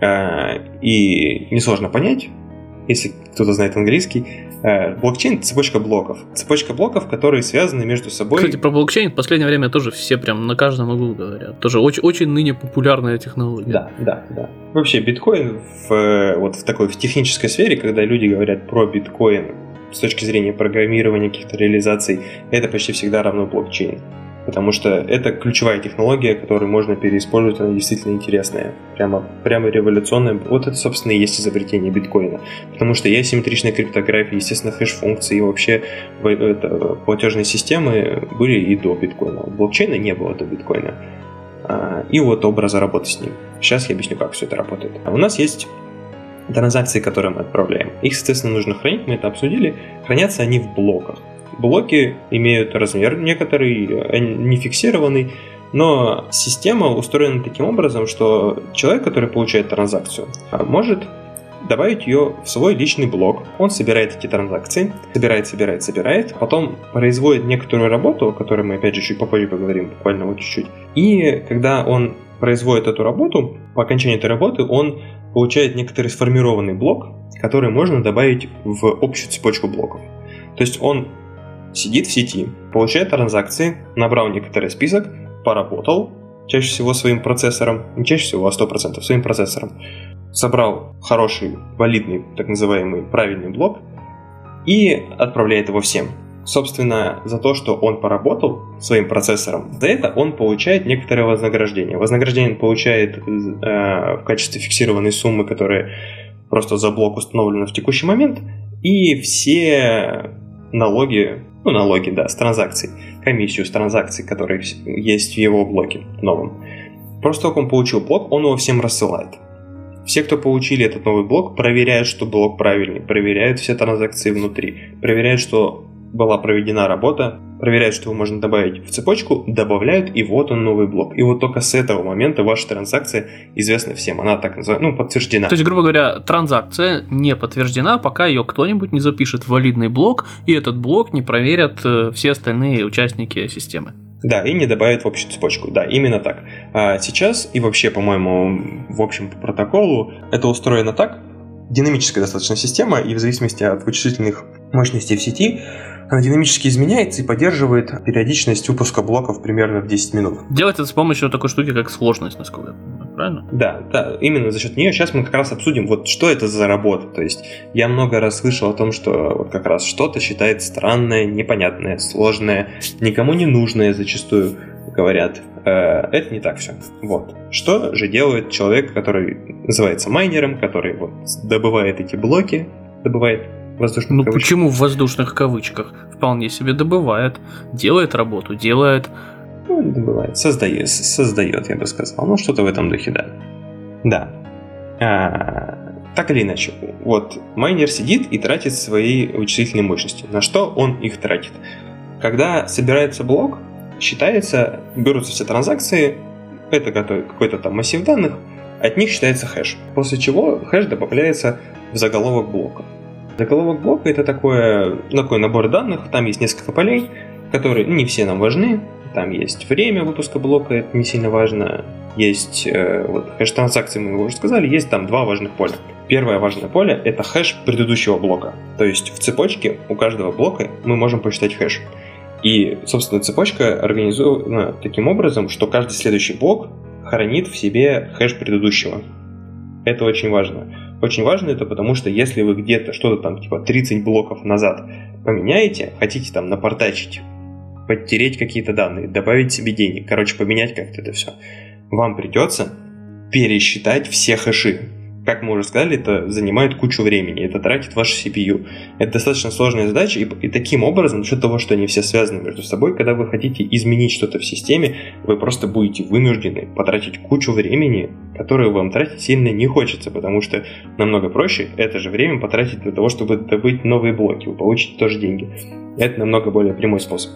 И несложно понять, если кто-то знает английский. Блокчейн — это цепочка блоков. Цепочка блоков, которые связаны между собой. Кстати, про блокчейн в последнее время тоже все прям на каждом углу говорят. Тоже очень, очень ныне популярная технология. Да, да, да. Вообще биткоин в, вот в такой в технической сфере, когда люди говорят про биткоин с точки зрения программирования, каких-то реализаций, это почти всегда равно блокчейн. Потому что это ключевая технология, которую можно переиспользовать, она действительно интересная. Прямо, прямо революционная. Вот это, собственно, и есть изобретение биткоина. Потому что и асимметричная криптография, естественно, хэш-функции и вообще это, платежные системы были и до биткоина. Блокчейна не было до биткоина. И вот образа работы с ним. Сейчас я объясню, как все это работает. У нас есть транзакции, которые мы отправляем. Их, соответственно, нужно хранить, мы это обсудили. Хранятся они в блоках. Блоки имеют размер некоторый, не фиксированный, но система устроена таким образом, что человек, который получает транзакцию, может добавить ее в свой личный блок. Он собирает эти транзакции, собирает, собирает, собирает, потом производит некоторую работу, о которой мы опять же чуть попозже поговорим, буквально вот чуть-чуть. И когда он производит эту работу, по окончании этой работы он получает некоторый сформированный блок, который можно добавить в общую цепочку блоков. То есть он сидит в сети, получает транзакции, набрал некоторый список, поработал, чаще всего своим процессором, не чаще всего, а сто процентов своим процессором, собрал хороший, валидный, так называемый правильный блок и отправляет его всем. Собственно, за то, что он поработал своим процессором, за это он получает некоторое вознаграждение. Вознаграждение он получает э, в качестве фиксированной суммы, которая просто за блок установлена в текущий момент, и все налоги, ну налоги, да, с транзакций, комиссию с транзакций, которые есть в его блоке новом. Просто только он получил блок, он его всем рассылает. Все, кто получили этот новый блок, проверяют, что блок правильный, проверяют все транзакции внутри, проверяют, что была проведена работа, проверяют, что его можно добавить в цепочку, добавляют, и вот он новый блок. И вот только с этого момента ваша транзакция известна всем. Она так называемая, ну, подтверждена. То есть, грубо говоря, транзакция не подтверждена, пока ее кто-нибудь не запишет в валидный блок, и этот блок не проверят все остальные участники системы. Да, и не добавят в общую цепочку. Да, именно так. А сейчас, и вообще, по-моему, в общем по протоколу, это устроено так. Динамическая достаточно система, и в зависимости от вычислительных мощностей в сети, она динамически изменяется и поддерживает периодичность выпуска блоков примерно в десять минут. Делать это с помощью такой штуки, как сложность, насколько я понимаю, правильно? Да, да, именно за счет нее. Сейчас мы как раз обсудим, вот что это за работа. То есть я много раз слышал о том, что вот как раз что-то считается странное, непонятное, сложное, никому не нужное зачастую, говорят. Это не так все. Вот. Что же делает человек, который называется майнером, который вот добывает эти блоки, добывает воздушных ну кавычках. Почему в воздушных кавычках? Вполне себе добывает, делает работу, делает Ну, не добывает, создает, создает, я бы сказал. Ну, что-то в этом духе, да. Да. А, так или иначе, вот майнер сидит и тратит свои вычислительные мощности. На что он их тратит? Когда собирается блок, считается, берутся все транзакции, это какой-то там массив данных, от них считается хэш. После чего хэш добавляется в заголовок блока. Заголовок блока — это такое, такой набор данных, там есть несколько полей, которые не все нам важны. Там есть время выпуска блока, это не сильно важно. Есть э, вот, хэш транзакции, мы уже сказали, есть там два важных поля. Первое важное поле — это хэш предыдущего блока. То есть в цепочке у каждого блока мы можем посчитать хэш. И, собственно, цепочка организована таким образом, что каждый следующий блок хранит в себе хэш предыдущего. Это очень важно. Очень важно это потому, что если вы где-то что-то там типа тридцать блоков назад поменяете, хотите там напортачить, подтереть какие-то данные, добавить себе денег, короче, поменять как-то это все, вам придется пересчитать все хэши. Как мы уже сказали, это занимает кучу времени, это тратит ваш си пи ю. Это достаточно сложная задача, и, и таким образом, за счет того, что они все связаны между собой, когда вы хотите изменить что-то в системе, вы просто будете вынуждены потратить кучу времени, которое вам тратить сильно не хочется, потому что намного проще это же время потратить для того, чтобы добыть новые блоки, вы получите тоже деньги. Это намного более прямой способ.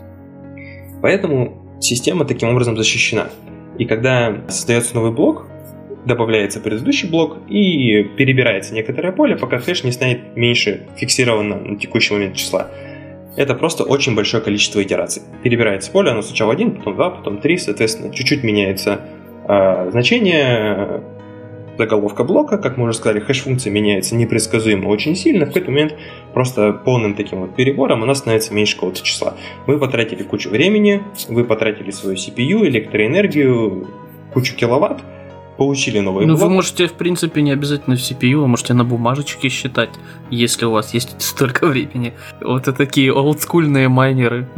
Поэтому система таким образом защищена. И когда создается новый блок, добавляется предыдущий блок и перебирается некоторое поле, пока хэш не станет меньше фиксированного на текущий момент числа. Это просто очень большое количество итераций. Перебирается поле, оно сначала один, потом два, потом три, соответственно, чуть-чуть меняется э, значение заголовка блока. Как мы уже сказали, хэш-функция меняется непредсказуемо очень сильно. В какой-то момент просто полным таким вот перебором она становится меньше какого-то числа. Вы потратили кучу времени, вы потратили свою си пи ю, электроэнергию, кучу киловатт, получили новый ну, блок. Ну, вы можете, в принципе, не обязательно в си пи ю, вы можете на бумажечке считать, если у вас есть столько времени. Вот это такие олдскульные майнеры.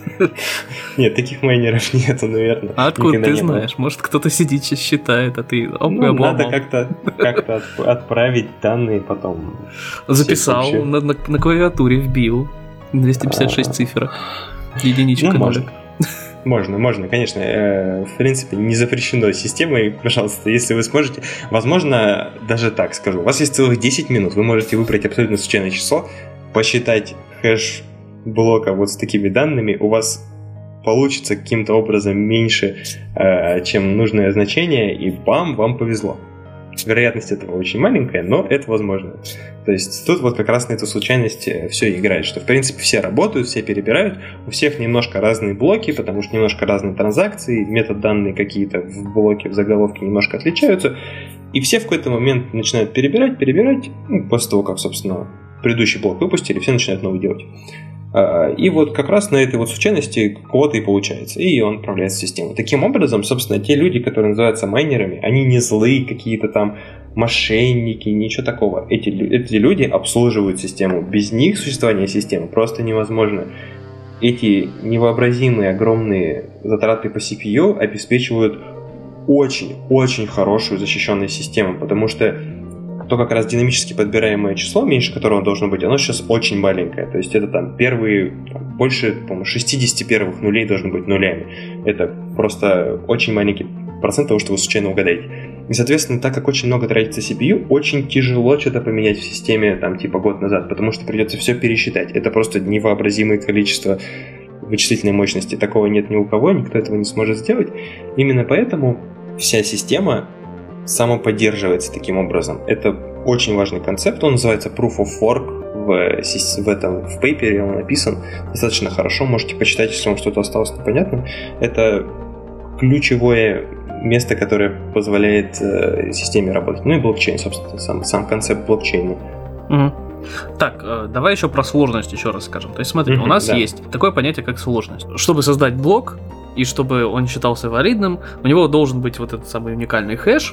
Нет, таких майнеров нету, наверное. А откуда ты знаешь? Было. Может, кто-то сидит сейчас считает, а ты... Оп, ну, надо как-то, как-то отправить данные потом. Записал, на, на, на клавиатуре вбил. двести пятьдесят шесть цифр. Единичка, ну, нолик. Можно, можно, конечно. В принципе, не запрещено системой. Пожалуйста, если вы сможете. Возможно, даже так скажу. У вас есть целых десять минут. Вы можете выбрать абсолютно случайное число, посчитать хэш блока вот с такими данными. У вас получится каким-то образом меньше, чем нужное значение, и бам, вам повезло. Вероятность этого очень маленькая, но это возможно. То есть тут вот как раз на эту случайность все играет, что в принципе все работают, все перебирают, у всех немножко разные блоки, потому что немножко разные транзакции, метод данные какие-то в блоке, в заголовке немножко отличаются, и все в какой-то момент начинают перебирать, перебирать, ну, после того, как, собственно, предыдущий блок выпустили, все начинают новый делать. И вот как раз на этой вот случайности кого-то и получается, и он отправляется в систему. Таким образом, собственно, те люди, которые называются майнерами, они не злые какие-то там мошенники, ничего такого. Эти, эти люди обслуживают систему. Без них существование системы просто невозможно. Эти невообразимые огромные затраты по си пи ю обеспечивают очень-очень хорошую защищенную систему, потому что то как раз динамически подбираемое число, меньше которого должно быть, оно сейчас очень маленькое. То есть это там первые, там, больше, по-моему, шестьдесят первых нулей должны быть нулями. Это просто очень маленький процент того, что вы случайно угадаете. И, соответственно, так как очень много тратится си пи ю, очень тяжело что-то поменять в системе, там, типа год назад, потому что придется все пересчитать. Это просто невообразимое количество вычислительной мощности. Такого нет ни у кого, никто этого не сможет сделать. Именно поэтому вся система самоподдерживается таким образом. Это очень важный концепт, он называется Proof of Work, в, в этом, в пейпере он написан достаточно хорошо, можете почитать, если вам что-то осталось непонятным. Это ключевое место, которое позволяет э, системе работать. Ну и блокчейн, собственно, сам, сам концепт блокчейна. Угу. Так, давай еще про сложность еще раз скажем. То есть смотри, mm-hmm, у нас да. есть такое понятие, как сложность. Чтобы создать блок, и чтобы он считался валидным, у него должен быть вот этот самый уникальный хэш,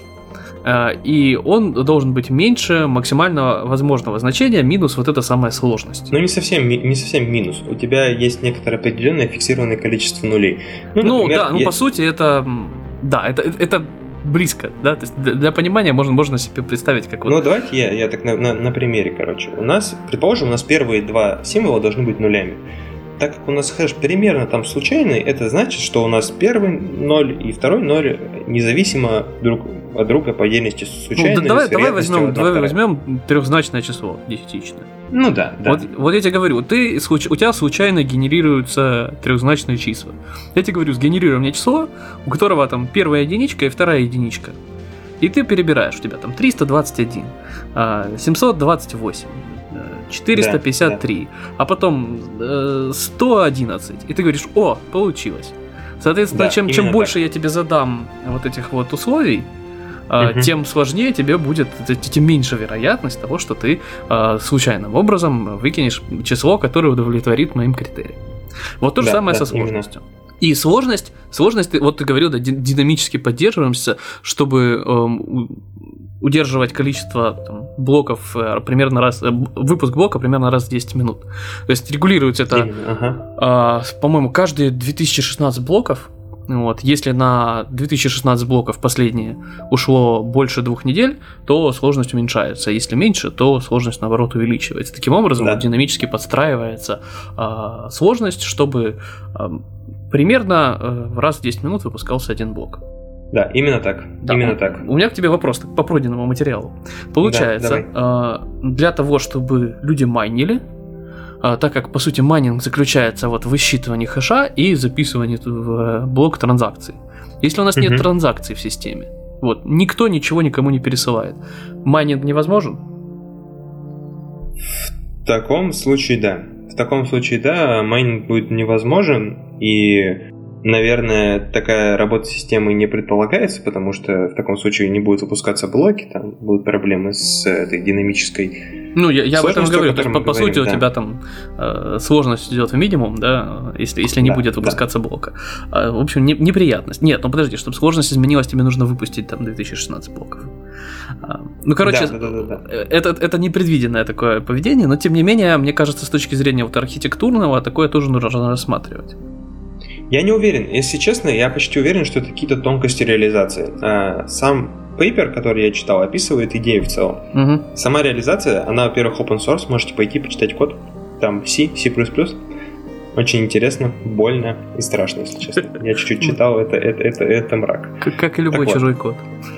и он должен быть меньше максимально возможного значения минус вот эта самая сложность. Ну не совсем, не совсем минус. У тебя есть некоторое определенное фиксированное количество нулей. Ну, ну например, да, ну есть... по сути это, да, это, это близко, да, то есть для, для понимания можно, можно себе представить, как вот... Ну давайте я, я так на, на, на примере, короче. У нас, предположим, у нас первые два символа должны быть нулями. так как у нас хэш примерно там случайный, это значит, что у нас первый ноль и второй ноль независимо друг от друга по отдельности случайны. Ну, да, давай, давай, возьмем, давай возьмем трехзначное число, десятичное. Ну да, да. Вот, вот я тебе говорю, ты, у тебя случайно генерируются трехзначные числа. Я тебе говорю, сгенерируй мне число, у которого там первая единичка и вторая единичка. И ты перебираешь, у тебя там триста двадцать один, семьсот двадцать восемь, четыреста пятьдесят три, да, да. А потом сто одиннадцать. И ты говоришь, о, получилось. Соответственно, да, чем, чем больше я тебе задам вот этих вот условий, Uh-huh. тем сложнее тебе будет, тем меньше вероятность того, что ты э, случайным образом выкинешь число, которое удовлетворит моим критериям. Вот то же да, самое да, со сложностью. Именно. И сложность, сложность, вот ты говорил, да, динамически поддерживаемся, чтобы э, удерживать количество там, блоков э, примерно раз, э, выпуск блока примерно раз в десять минут. То есть регулируется это, uh-huh. э, по-моему, каждые две тысячи шестнадцать блоков. Вот. Если на две тысячи шестнадцать блоков последние ушло больше двух недель, то сложность уменьшается. Если меньше, то сложность, наоборот, увеличивается. Таким образом, да. динамически подстраивается э, сложность, чтобы э, примерно э, раз в десять минут выпускался один блок. Да, именно так. Да, именно у, так. У меня к тебе вопрос по пройденному материалу. Получается, да, э, для того, чтобы люди майнили, так как, по сути, майнинг заключается вот в высчитывании хэша и записывании в блок транзакций. Если у нас uh-huh. нет транзакций в системе, вот, никто ничего никому не пересылает, майнинг невозможен? В таком случае, да. В таком случае, да, майнинг будет невозможен, и, наверное, такая работа системы не предполагается, потому что в таком случае не будут выпускаться блоки, там будут проблемы с этой динамической. Ну, я, я об этом говорю, то есть, по, по говорим, сути, да. у тебя там э, сложность идет в минимум, да, если, если не да, будет выпускаться да. блока. Э, в общем, не, неприятность. Нет, ну подожди, чтобы сложность изменилась, тебе нужно выпустить там две тысячи шестнадцать блоков. Э, ну, короче, да, да, да, да. Это, это непредвиденное такое поведение, но тем не менее, мне кажется, с точки зрения вот архитектурного, такое тоже нужно рассматривать. Я не уверен, если честно, я почти уверен, что это какие-то тонкости реализации. А, сам пейпер, который я читал, описывает идею в целом. Угу. Сама реализация, она, во-первых, open source, можете пойти почитать код. Там C, C++. Очень интересно, больно и страшно, если честно. Я чуть-чуть читал, это, это, это, это мрак. Как, как и любой так чужой вот. Код.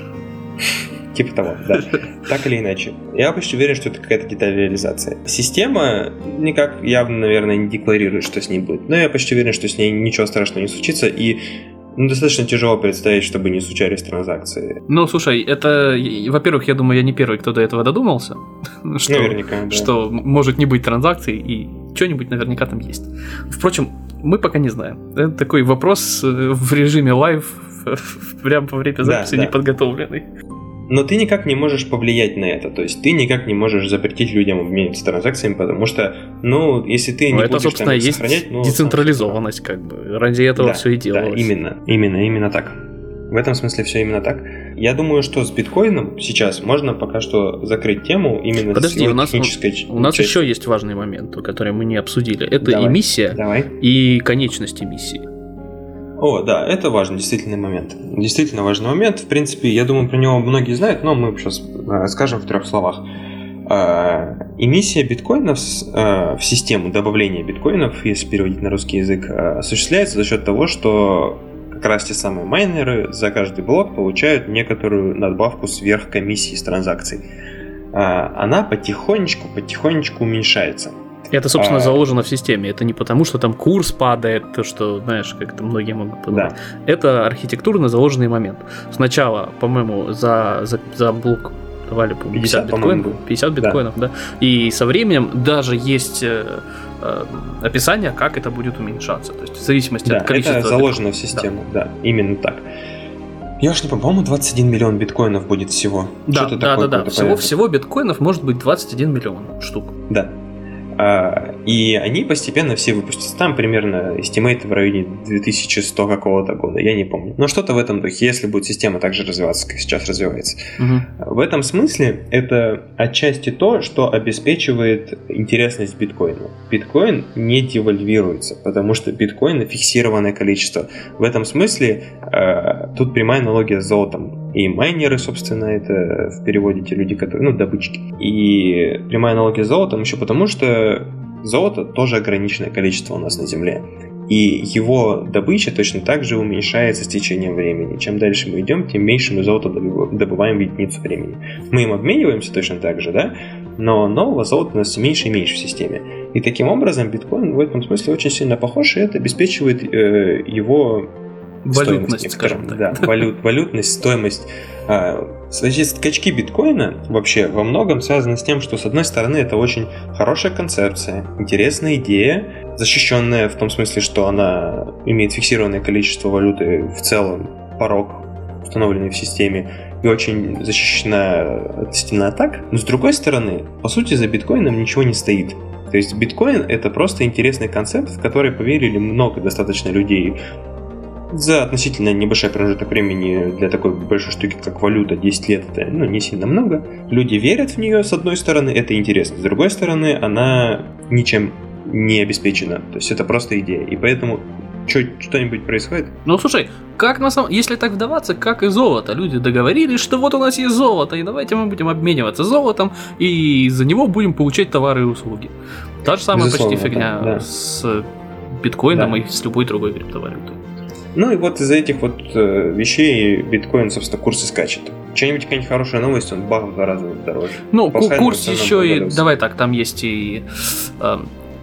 Типа того, да. Так или иначе. Я почти уверен, что это какая-то деталь реализации. Система никак явно, наверное, не декларирует, что с ней будет. Но я почти уверен, что с ней ничего страшного не случится. И ну, достаточно тяжело представить, чтобы не случались транзакции. Ну, слушай, это, во-первых, я думаю, я не первый, кто до этого додумался. Что, наверняка, да. Что может не быть транзакций, и что-нибудь наверняка там есть. Впрочем, мы пока не знаем. Это такой вопрос в режиме лайв, прямо во время записи, да, да. неподготовленный. Но ты никак не можешь повлиять на это, то есть ты никак не можешь запретить людям обмениваться транзакциями, потому что, ну, если ты ну, не это, будешь собственно, там есть сохранять... Ну, децентрализованность, как бы, ради этого да, все и делалось. Да, именно, именно, именно так. В этом смысле все именно так. Я думаю, что с биткоином сейчас можно пока что закрыть тему именно Подожди, с его у нас, технической у нас части. Еще есть важный момент, который мы не обсудили. Это давай, эмиссия давай. И конечность эмиссии. О, да, это важный, действительно момент. Действительно важный момент. В принципе, я думаю, про него многие знают, но мы сейчас скажем в трех словах. Эмиссия биткоинов в систему добавления биткоинов, если переводить на русский язык, осуществляется за счет того, что как раз те самые майнеры за каждый блок получают некоторую надбавку сверх комиссии с транзакций. Она потихонечку, потихонечку уменьшается. Это, собственно, а... заложено в системе. Это не потому, что там курс падает, то, что, знаешь, как это многие могут подумать. Да. Это архитектурно заложенный момент. Сначала, по-моему, за, за, за блок давали, по-моему, пятьдесят биткоинов. пятьдесят биткоинов, да. да. И со временем даже есть э, э, описание, как это будет уменьшаться. То есть в зависимости да, от количества... это заложено в систему, да. да, именно так. Я уж не помню, по-моему, двадцать один миллион биткоинов будет всего. Да, Что-то да, такое, да, да. Всего, всего биткоинов может быть двадцать один миллион штук. Да. И они постепенно все выпустятся. Там примерно эстимейты в районе две тысячи сто какого-то года, я не помню. Но что-то в этом духе, если будет система так же развиваться, как сейчас развивается. Угу. В этом смысле это отчасти то, что обеспечивает интересность биткоина. Биткоин не девальвируется, потому что биткоин фиксированное количество. В этом смысле тут прямая аналогия с золотом. И майнеры, собственно, это в переводе те люди, которые, ну, добытчики. И прямая аналогия с золотом еще потому, что золота тоже ограниченное количество у нас на Земле. И его добыча точно так же уменьшается с течением времени. Чем дальше мы идем, тем меньше мы золото добываем в единицу времени. Мы им обмениваемся точно так же, да? Но нового золота у нас все меньше и меньше в системе. И таким образом биткоин в этом смысле очень сильно похож, и это обеспечивает э, его валютность, скажем так. Да, валют, валютность, стоимость. Значит, скачки биткоина вообще во многом связаны с тем, что, с одной стороны, это очень хорошая концепция, интересная идея, защищенная в том смысле, что она имеет фиксированное количество валюты, в целом порог, установленный в системе, и очень защищена относительно атак. Но, с другой стороны, по сути, за биткоином ничего не стоит. То есть биткоин — это просто интересный концепт, в который поверили много достаточно людей. За относительно небольшой промежуток времени для такой большой штуки, как валюта, десять лет, это ну, не сильно много. Люди верят в нее, с одной стороны, это интересно. С другой стороны, она ничем не обеспечена. То есть это просто идея. И поэтому что-нибудь происходит? Ну, слушай, как на самом... если так вдаваться, как и золото. Люди договорились, что вот у нас есть золото, и давайте мы будем обмениваться золотом, и за него будем получать товары и услуги. Та же самая Безусловно, почти фигня да. с биткоином да. и с любой другой криптовалютой. Ну и вот из-за этих вот э, вещей биткоин, собственно, курс и скачет. Что-нибудь, какая-нибудь хорошая новость, он бах в два раза дороже. Ну, курс еще и... Давай так, там есть и э,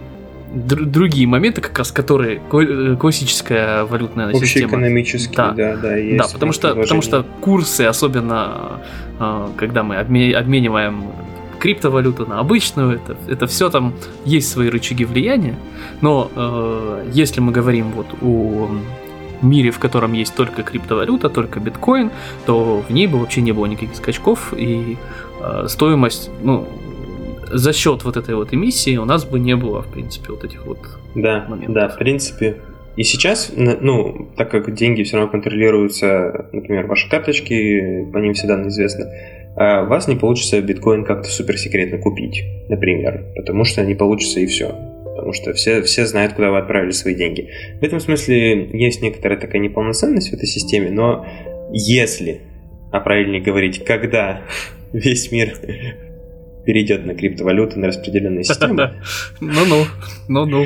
др- другие моменты, как раз, которые классическая валютная система. Общеэкономические, да, да, да, есть. Да, потому что, потому что курсы, особенно э, когда мы обме- обмениваем криптовалюту на обычную, это, это все там есть свои рычаги влияния, но э, если мы говорим вот о мире, в котором есть только криптовалюта, только биткоин, то в ней бы вообще не было никаких скачков, и э, стоимость, ну, за счет вот этой вот эмиссии у нас бы не было, в принципе, вот этих вот да, моментов. Да, в принципе. И сейчас, ну, так как деньги все равно контролируются, например, ваши карточки, по ним все данные известны, у вас не получится биткоин как-то суперсекретно купить, например, потому что не получится и все. Потому что все, все знают, куда вы отправили свои деньги. В этом смысле есть некоторая такая неполноценность в этой системе, но если, а правильнее говорить, когда весь мир перейдет на криптовалюту, на распределенные системы... Ну-ну, ну-ну.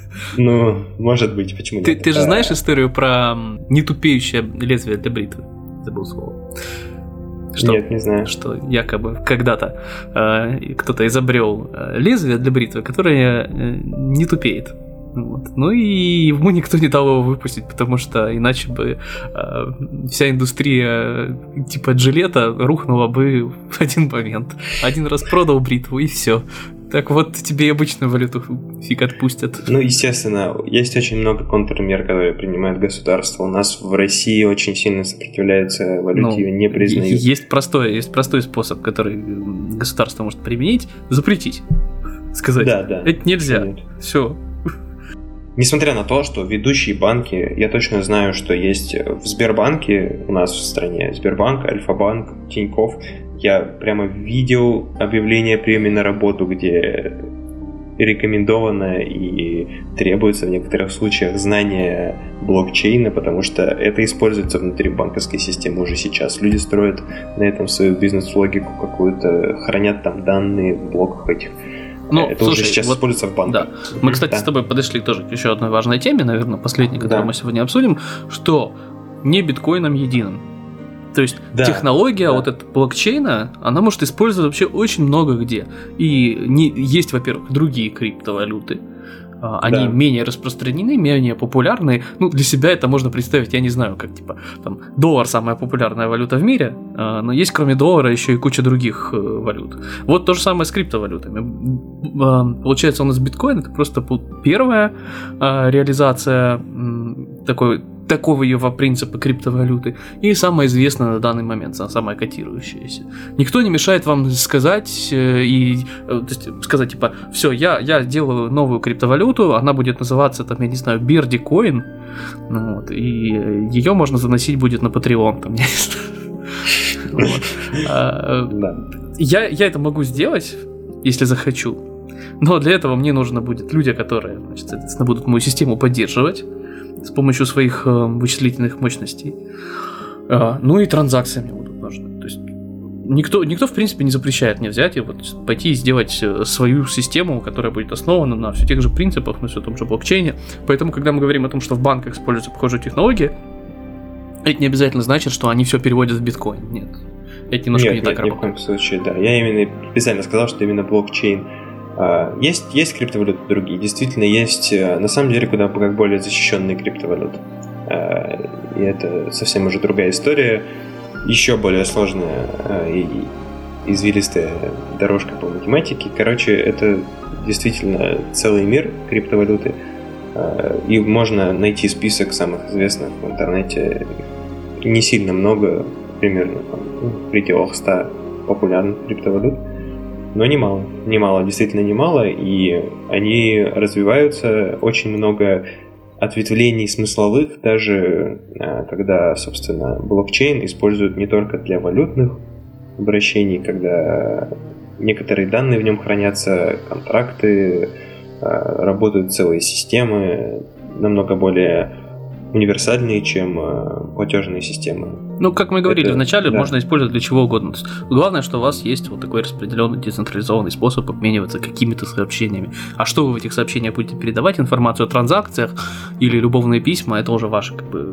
Ну, может быть, почему нет? Ты же знаешь историю про нетупеющее лезвие для бритвы? Забыл слово. Что, Нет, не знаю. Что якобы когда-то э, кто-то изобрел лезвие для бритвы, которое э, не тупеет. Вот. Ну и ему никто не дал его выпустить, потому что иначе бы э, вся индустрия типа джилета рухнула бы в один момент. Один раз продал бритву и все. Так вот тебе и обычную валюту фиг отпустят. Ну, естественно, есть очень много контрмер, которые принимает государство. У нас в России очень сильно сопротивляются валюте, ну, ее не признают. Есть простой, есть простой способ, который государство может применить. Запретить. Сказать, да, да. Это нельзя. Все. Несмотря на то, что ведущие банки, я точно знаю, что есть в Сбербанке у нас в стране, Сбербанк, Альфа-банк, Тинькофф, я прямо видел объявление о приеме на работу, где рекомендовано и требуется в некоторых случаях знание блокчейна, потому что это используется внутри банковской системы уже сейчас. Люди строят на этом свою бизнес-логику какую-то, хранят там данные в блоках этих. Ну, это слушай, уже сейчас вот, используется в банках. Да. Мы, кстати, да. с тобой подошли тоже к еще одной важной теме, наверное, последней, которую да. мы сегодня обсудим, что не биткоином единым. То есть да, технология да. вот эта блокчейна, она может использоваться вообще очень много где. И не, есть, во-первых, другие криптовалюты. Они да. менее распространены, менее популярны. Ну, для себя это можно представить, я не знаю, как типа там доллар самая популярная валюта в мире, но есть кроме доллара еще и куча других валют. Вот то же самое с криптовалютами. Получается, у нас биткоин это просто первая реализация такой такого его принципа криптовалюты и самая известная на данный момент, самая котирующаяся. Никто не мешает вам сказать и то есть, сказать типа, все, я, я делаю новую криптовалюту, она будет называться там, я не знаю, Бердикоин, вот, и ее можно заносить будет на Patreon, там, я не знаю. Я это могу сделать, если захочу, но для этого мне нужно будет люди, которые, значит, соответственно, будут мою систему поддерживать с помощью своих э, вычислительных мощностей. Э, ну и транзакции мне будут нужны. То есть никто, никто, в принципе, не запрещает мне взять и вот пойти и сделать свою систему, которая будет основана на все тех же принципах, на все том же блокчейне. Поэтому, когда мы говорим о том, что в банках используются похожие технологии, это не обязательно значит, что они все переводят в биткоин. Нет. Это немножко нет, не нет, так ни работает. в коем случае, да. Я именно специально сказал, что именно блокчейн. Есть, есть криптовалюты другие. Действительно, есть, на самом деле, куда как более защищенные криптовалюты. И это совсем уже другая история. Еще более сложная и извилистая дорожка по математике. Короче, это действительно целый мир криптовалюты. И можно найти список самых известных в интернете. Не сильно много, примерно там, ну, в пределах ста популярных криптовалют. Но немало, немало, действительно немало, и они развиваются, очень много ответвлений смысловых, даже когда, собственно, блокчейн используют не только для валютных обращений, когда некоторые данные в нем хранятся, контракты, работают целые системы, намного более универсальные, чем платежные системы. Ну, как мы говорили Это, вначале, да. можно использовать для чего угодно. Главное, что у вас есть вот такой распределенный, децентрализованный способ обмениваться какими-то сообщениями. А что вы в этих сообщениях будете передавать? Информацию о транзакциях или любовные письма, это уже ваше, как бы,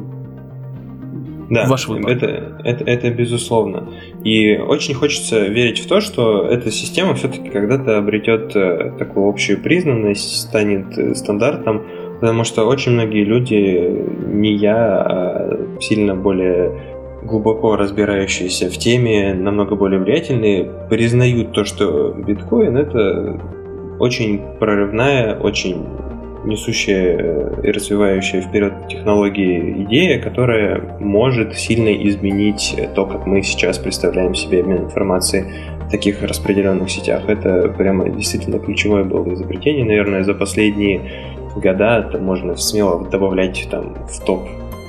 Да, ваш выбор. это, это, это безусловно. И очень хочется верить в то, что эта система все-таки когда-то обретет такую общую признанность, станет стандартом, потому что очень многие люди, не я, а сильно более глубоко разбирающиеся в теме, намного более влиятельные, признают то, что биткоин — это очень прорывная, очень несущая и развивающая вперед технологии идея, которая может сильно изменить то, как мы сейчас представляем себе обмен информацией в таких распределенных сетях. Это прямо действительно ключевое было изобретение. Наверное, за последние года это можно смело добавлять там в топ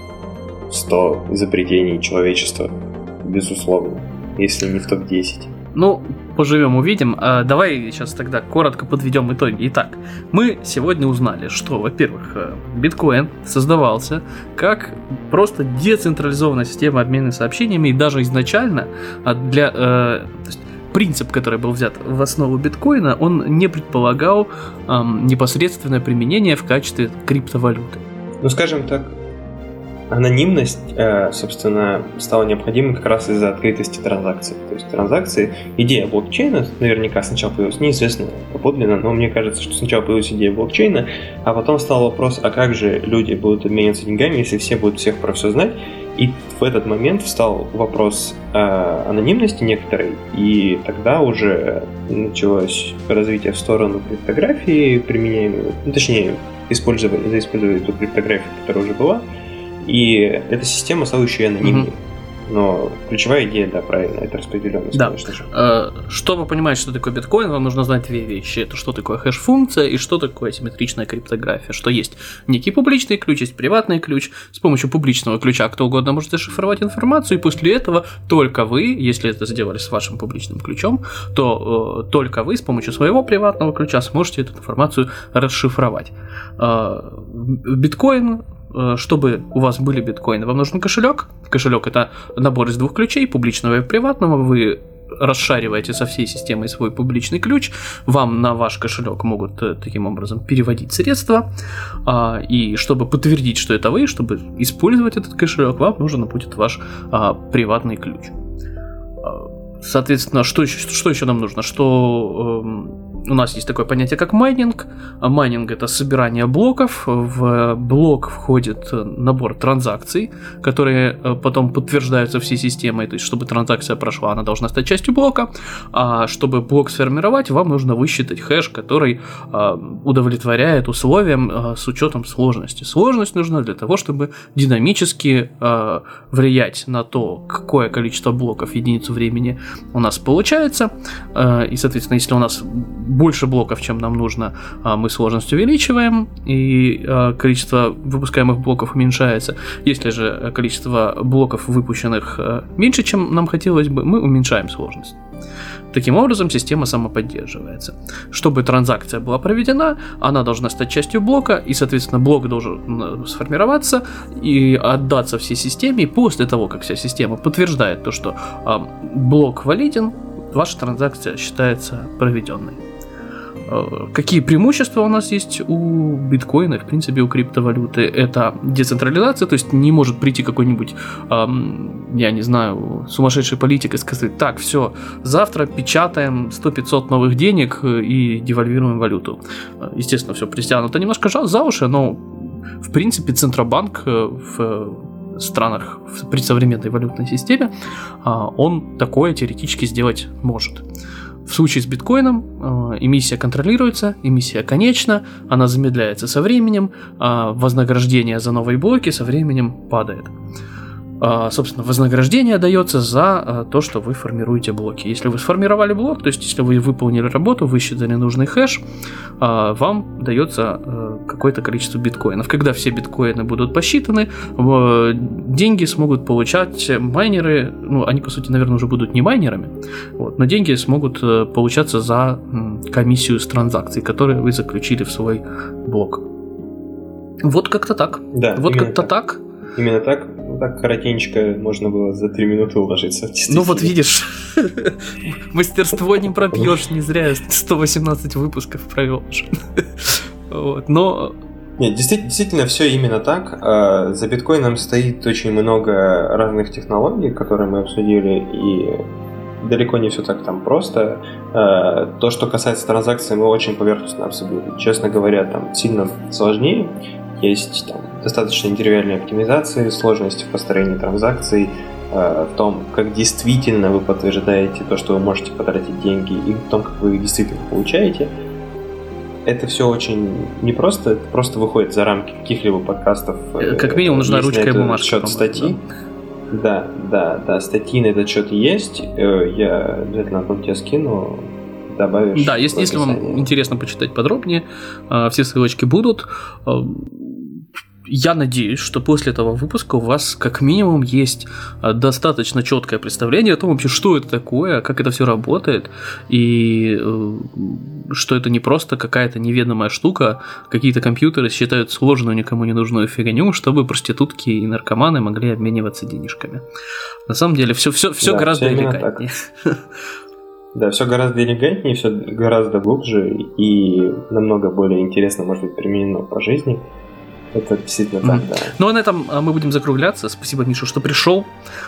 сто изобретений человечества, безусловно, если не в топ десять. Ну, поживем, увидим. А, давай сейчас тогда коротко подведем итоги. Итак, мы сегодня узнали, что, во-первых, биткоин создавался как просто децентрализованная система обмена сообщениями, и даже изначально для... Э, то есть, принцип, который был взят в основу биткоина, он не предполагал эм, непосредственное применение в качестве криптовалюты. Ну, скажем так, анонимность, э, собственно, стала необходимой как раз из-за открытости транзакций. То есть транзакции, идея блокчейна наверняка сначала появилась, неизвестно подлинно, но мне кажется, что сначала появилась идея блокчейна, а потом стал вопрос, а как же люди будут обмениваться деньгами, если все будут всех про все знать. И в этот момент встал вопрос э, анонимности некоторой, и тогда уже началось развитие в сторону криптографии, применяемой, ну, точнее, использовали, заиспользовали ту криптографию, которая уже была, и эта система стала еще и анонимнее. Mm-hmm. Но ключевая идея, да, правильно, это распределенность, да. Конечно же. Чтобы понимать, что такое биткоин, вам нужно знать две вещи. Это что такое хэш-функция и что такое асимметричная криптография. Что есть некий публичный ключ, есть приватный ключ. С помощью публичного ключа кто угодно может зашифровать информацию, и после этого только вы, если это сделали с вашим публичным ключом, то э, только вы с помощью своего приватного ключа сможете эту информацию расшифровать. Э, биткоин... Чтобы у вас были биткоины, вам нужен кошелек. Кошелек — это набор из двух ключей, публичного и приватного. Вы расшариваете со всей системой свой публичный ключ. Вам на ваш кошелек могут таким образом переводить средства. И чтобы подтвердить, что это вы, чтобы использовать этот кошелек, вам нужен будет ваш приватный ключ. Соответственно, что еще, что еще нам нужно? Что э, у нас есть такое понятие, как майнинг. Майнинг — это собирание блоков. В блок входит набор транзакций, которые потом подтверждаются всей системой. То есть, чтобы транзакция прошла, она должна стать частью блока. А чтобы блок сформировать, вам нужно высчитать хэш, который э, удовлетворяет условиям э, с учетом сложности. Сложность нужна для того, чтобы динамически э, влиять на то, какое количество блоков в единицу времени у нас получается, и, соответственно, если у нас больше блоков, чем нам нужно, мы сложность увеличиваем, и количество выпускаемых блоков уменьшается. Если же количество блоков выпущенных меньше, чем нам хотелось бы, мы уменьшаем сложность. Таким образом, система самоподдерживается. Чтобы транзакция была проведена, она должна стать частью блока, и, соответственно, блок должен сформироваться и отдаться всей системе, и после того, как вся система подтверждает то, что э, блок валиден, ваша транзакция считается проведенной. Какие преимущества у нас есть у биткоина, в принципе, у криптовалюты? Это децентрализация, то есть не может прийти какой-нибудь, эм, я не знаю, сумасшедший политик и сказать: так, все, завтра печатаем сто-пятьсот новых денег и девальвируем валюту. Естественно, все притянуто немножко за уши, но, в принципе, Центробанк в странах при современной валютной системе, он такое теоретически сделать может. В случае с биткоином э, эмиссия контролируется, эмиссия конечна, она замедляется со временем, э, вознаграждение за новые блоки со временем падает. Э, собственно, вознаграждение дается за э, то, что вы формируете блоки. Если вы сформировали блок, то есть если вы выполнили работу, высчитали нужный хэш, э, вам дается э, какое-то количество биткоинов. Когда все биткоины будут посчитаны, э, деньги смогут получать майнеры, ну, они, по сути, наверное, уже будут не майнерами, вот, но деньги смогут э, получаться за э, комиссию с транзакций, которые вы заключили в свой блок. Вот как-то так. Да, вот как-то так. так. Именно так. Ну, так коротенько можно было за три минуты уложиться. Ну вот видишь, мастерство не пропьешь, не зря сто восемнадцать выпусков провел. Вот, но... Нет, действительно, действительно все именно так. За биткоином стоит очень много разных технологий, которые мы обсудили, и далеко не все так там просто. То, что касается транзакций, мы очень поверхностно обсудили. Честно говоря, там сильно сложнее. Есть там достаточно нетривиальные оптимизации, сложности в построении транзакций, в том, как действительно вы подтверждаете то, что вы можете потратить деньги, и в том, как вы их действительно получаете. Это все очень непросто, это просто выходит за рамки каких-либо подкастов. Как минимум нужна ручка и бумажка. Счет статьи. Да? да, да, да, статьи на этот счет есть. Я обязательно потом тебе скину, добавишь. Да, если, если вам интересно почитать подробнее, все ссылочки будут. Я надеюсь, что после этого выпуска у вас как минимум есть достаточно четкое представление о том, вообще, что это такое, как это все работает, и что это не просто какая-то неведомая штука, какие-то компьютеры считают сложную, никому не нужную фигню, чтобы проститутки и наркоманы могли обмениваться денежками. На самом деле все, все, все да, гораздо элегантнее. Да, все гораздо элегантнее, все гораздо глубже и намного более интересно может быть применено по жизни. Это действительно так, mm-hmm. да. Ну а на этом мы будем закругляться. Спасибо, Миша, что пришел.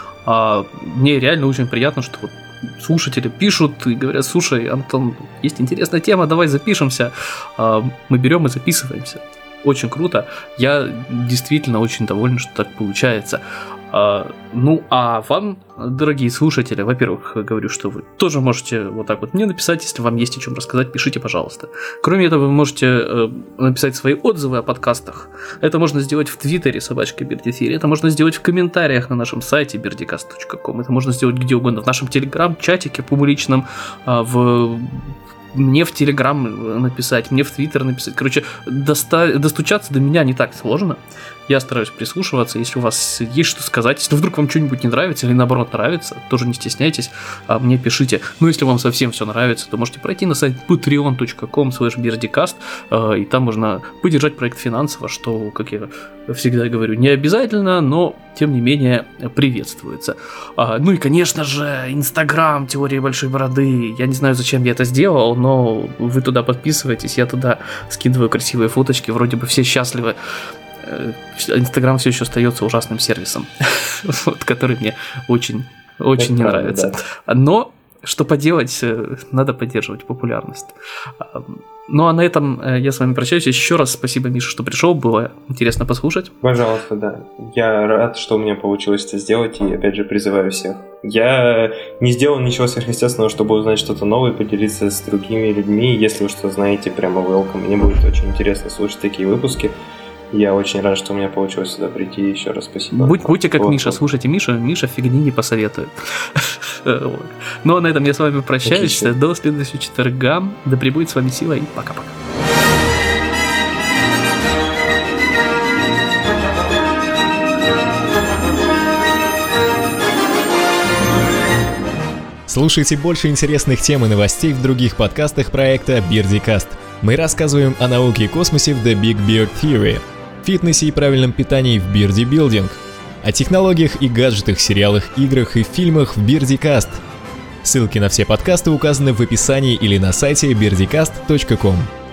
Мне реально очень приятно, что вот слушатели пишут и говорят: слушай, Антон, есть интересная тема, давай запишемся. Мы берем и записываемся. Очень круто. Я действительно очень доволен, что так получается. Ну, а вам, дорогие слушатели, во-первых, говорю, что вы тоже можете вот так вот мне написать, если вам есть о чем рассказать, пишите, пожалуйста. Кроме этого, вы можете написать свои отзывы о подкастах. Это можно сделать в Твиттере, собачка Бердифир, это можно сделать в комментариях на нашем сайте бердикаст точка ком, это можно сделать где угодно, в нашем телеграм-чатике публичном, в... мне в Телеграм написать, мне в Твиттер написать. Короче, доста- достучаться до меня не так сложно. Я стараюсь прислушиваться. Если у вас есть что сказать, если вдруг вам что-нибудь не нравится или наоборот нравится, тоже не стесняйтесь, а мне пишите. Ну, если вам совсем все нравится, то можете пройти на сайт patreon точка ком слэш бердикаст, и там можно поддержать проект финансово, что, как я всегда говорю, не обязательно, но тем не менее приветствуется. Ну и, конечно же, Инстаграм, теория большой бороды. Я не знаю, зачем я это сделал, но вы туда подписываетесь, я туда скидываю красивые фоточки, вроде бы все счастливы. Инстаграм все еще остается ужасным сервисом, вот, который мне очень, очень не правда, нравится. Да. Но что поделать, надо поддерживать популярность. Ну а на этом я с вами прощаюсь. Еще раз спасибо, Миша, что пришел. Было интересно послушать. Пожалуйста, да. Я рад, что у меня получилось это сделать, и опять же призываю всех. Я не сделал ничего сверхъестественного, чтобы узнать что-то новое, поделиться с другими людьми. Если вы что знаете, прямо welcome. Мне будет очень интересно слушать такие выпуски. Я очень рад, что у меня получилось сюда прийти. Еще раз спасибо. Будь, будьте как вот, Миша, вот. Слушайте Миша, Миша фигни не посоветует. Ну а на этом я с вами прощаюсь. До следующего четверга. Да пребудет с вами сила и пока-пока. Слушайте больше интересных тем и новостей в других подкастах проекта BeardyCast. Мы рассказываем о науке и космосе в The Big Beard Theory, фитнесе и правильном питании в Beardy Building, о технологиях и гаджетах, сериалах, играх и фильмах в BeardyCast. Ссылки на все подкасты указаны в описании или на сайте beardycast точка ком.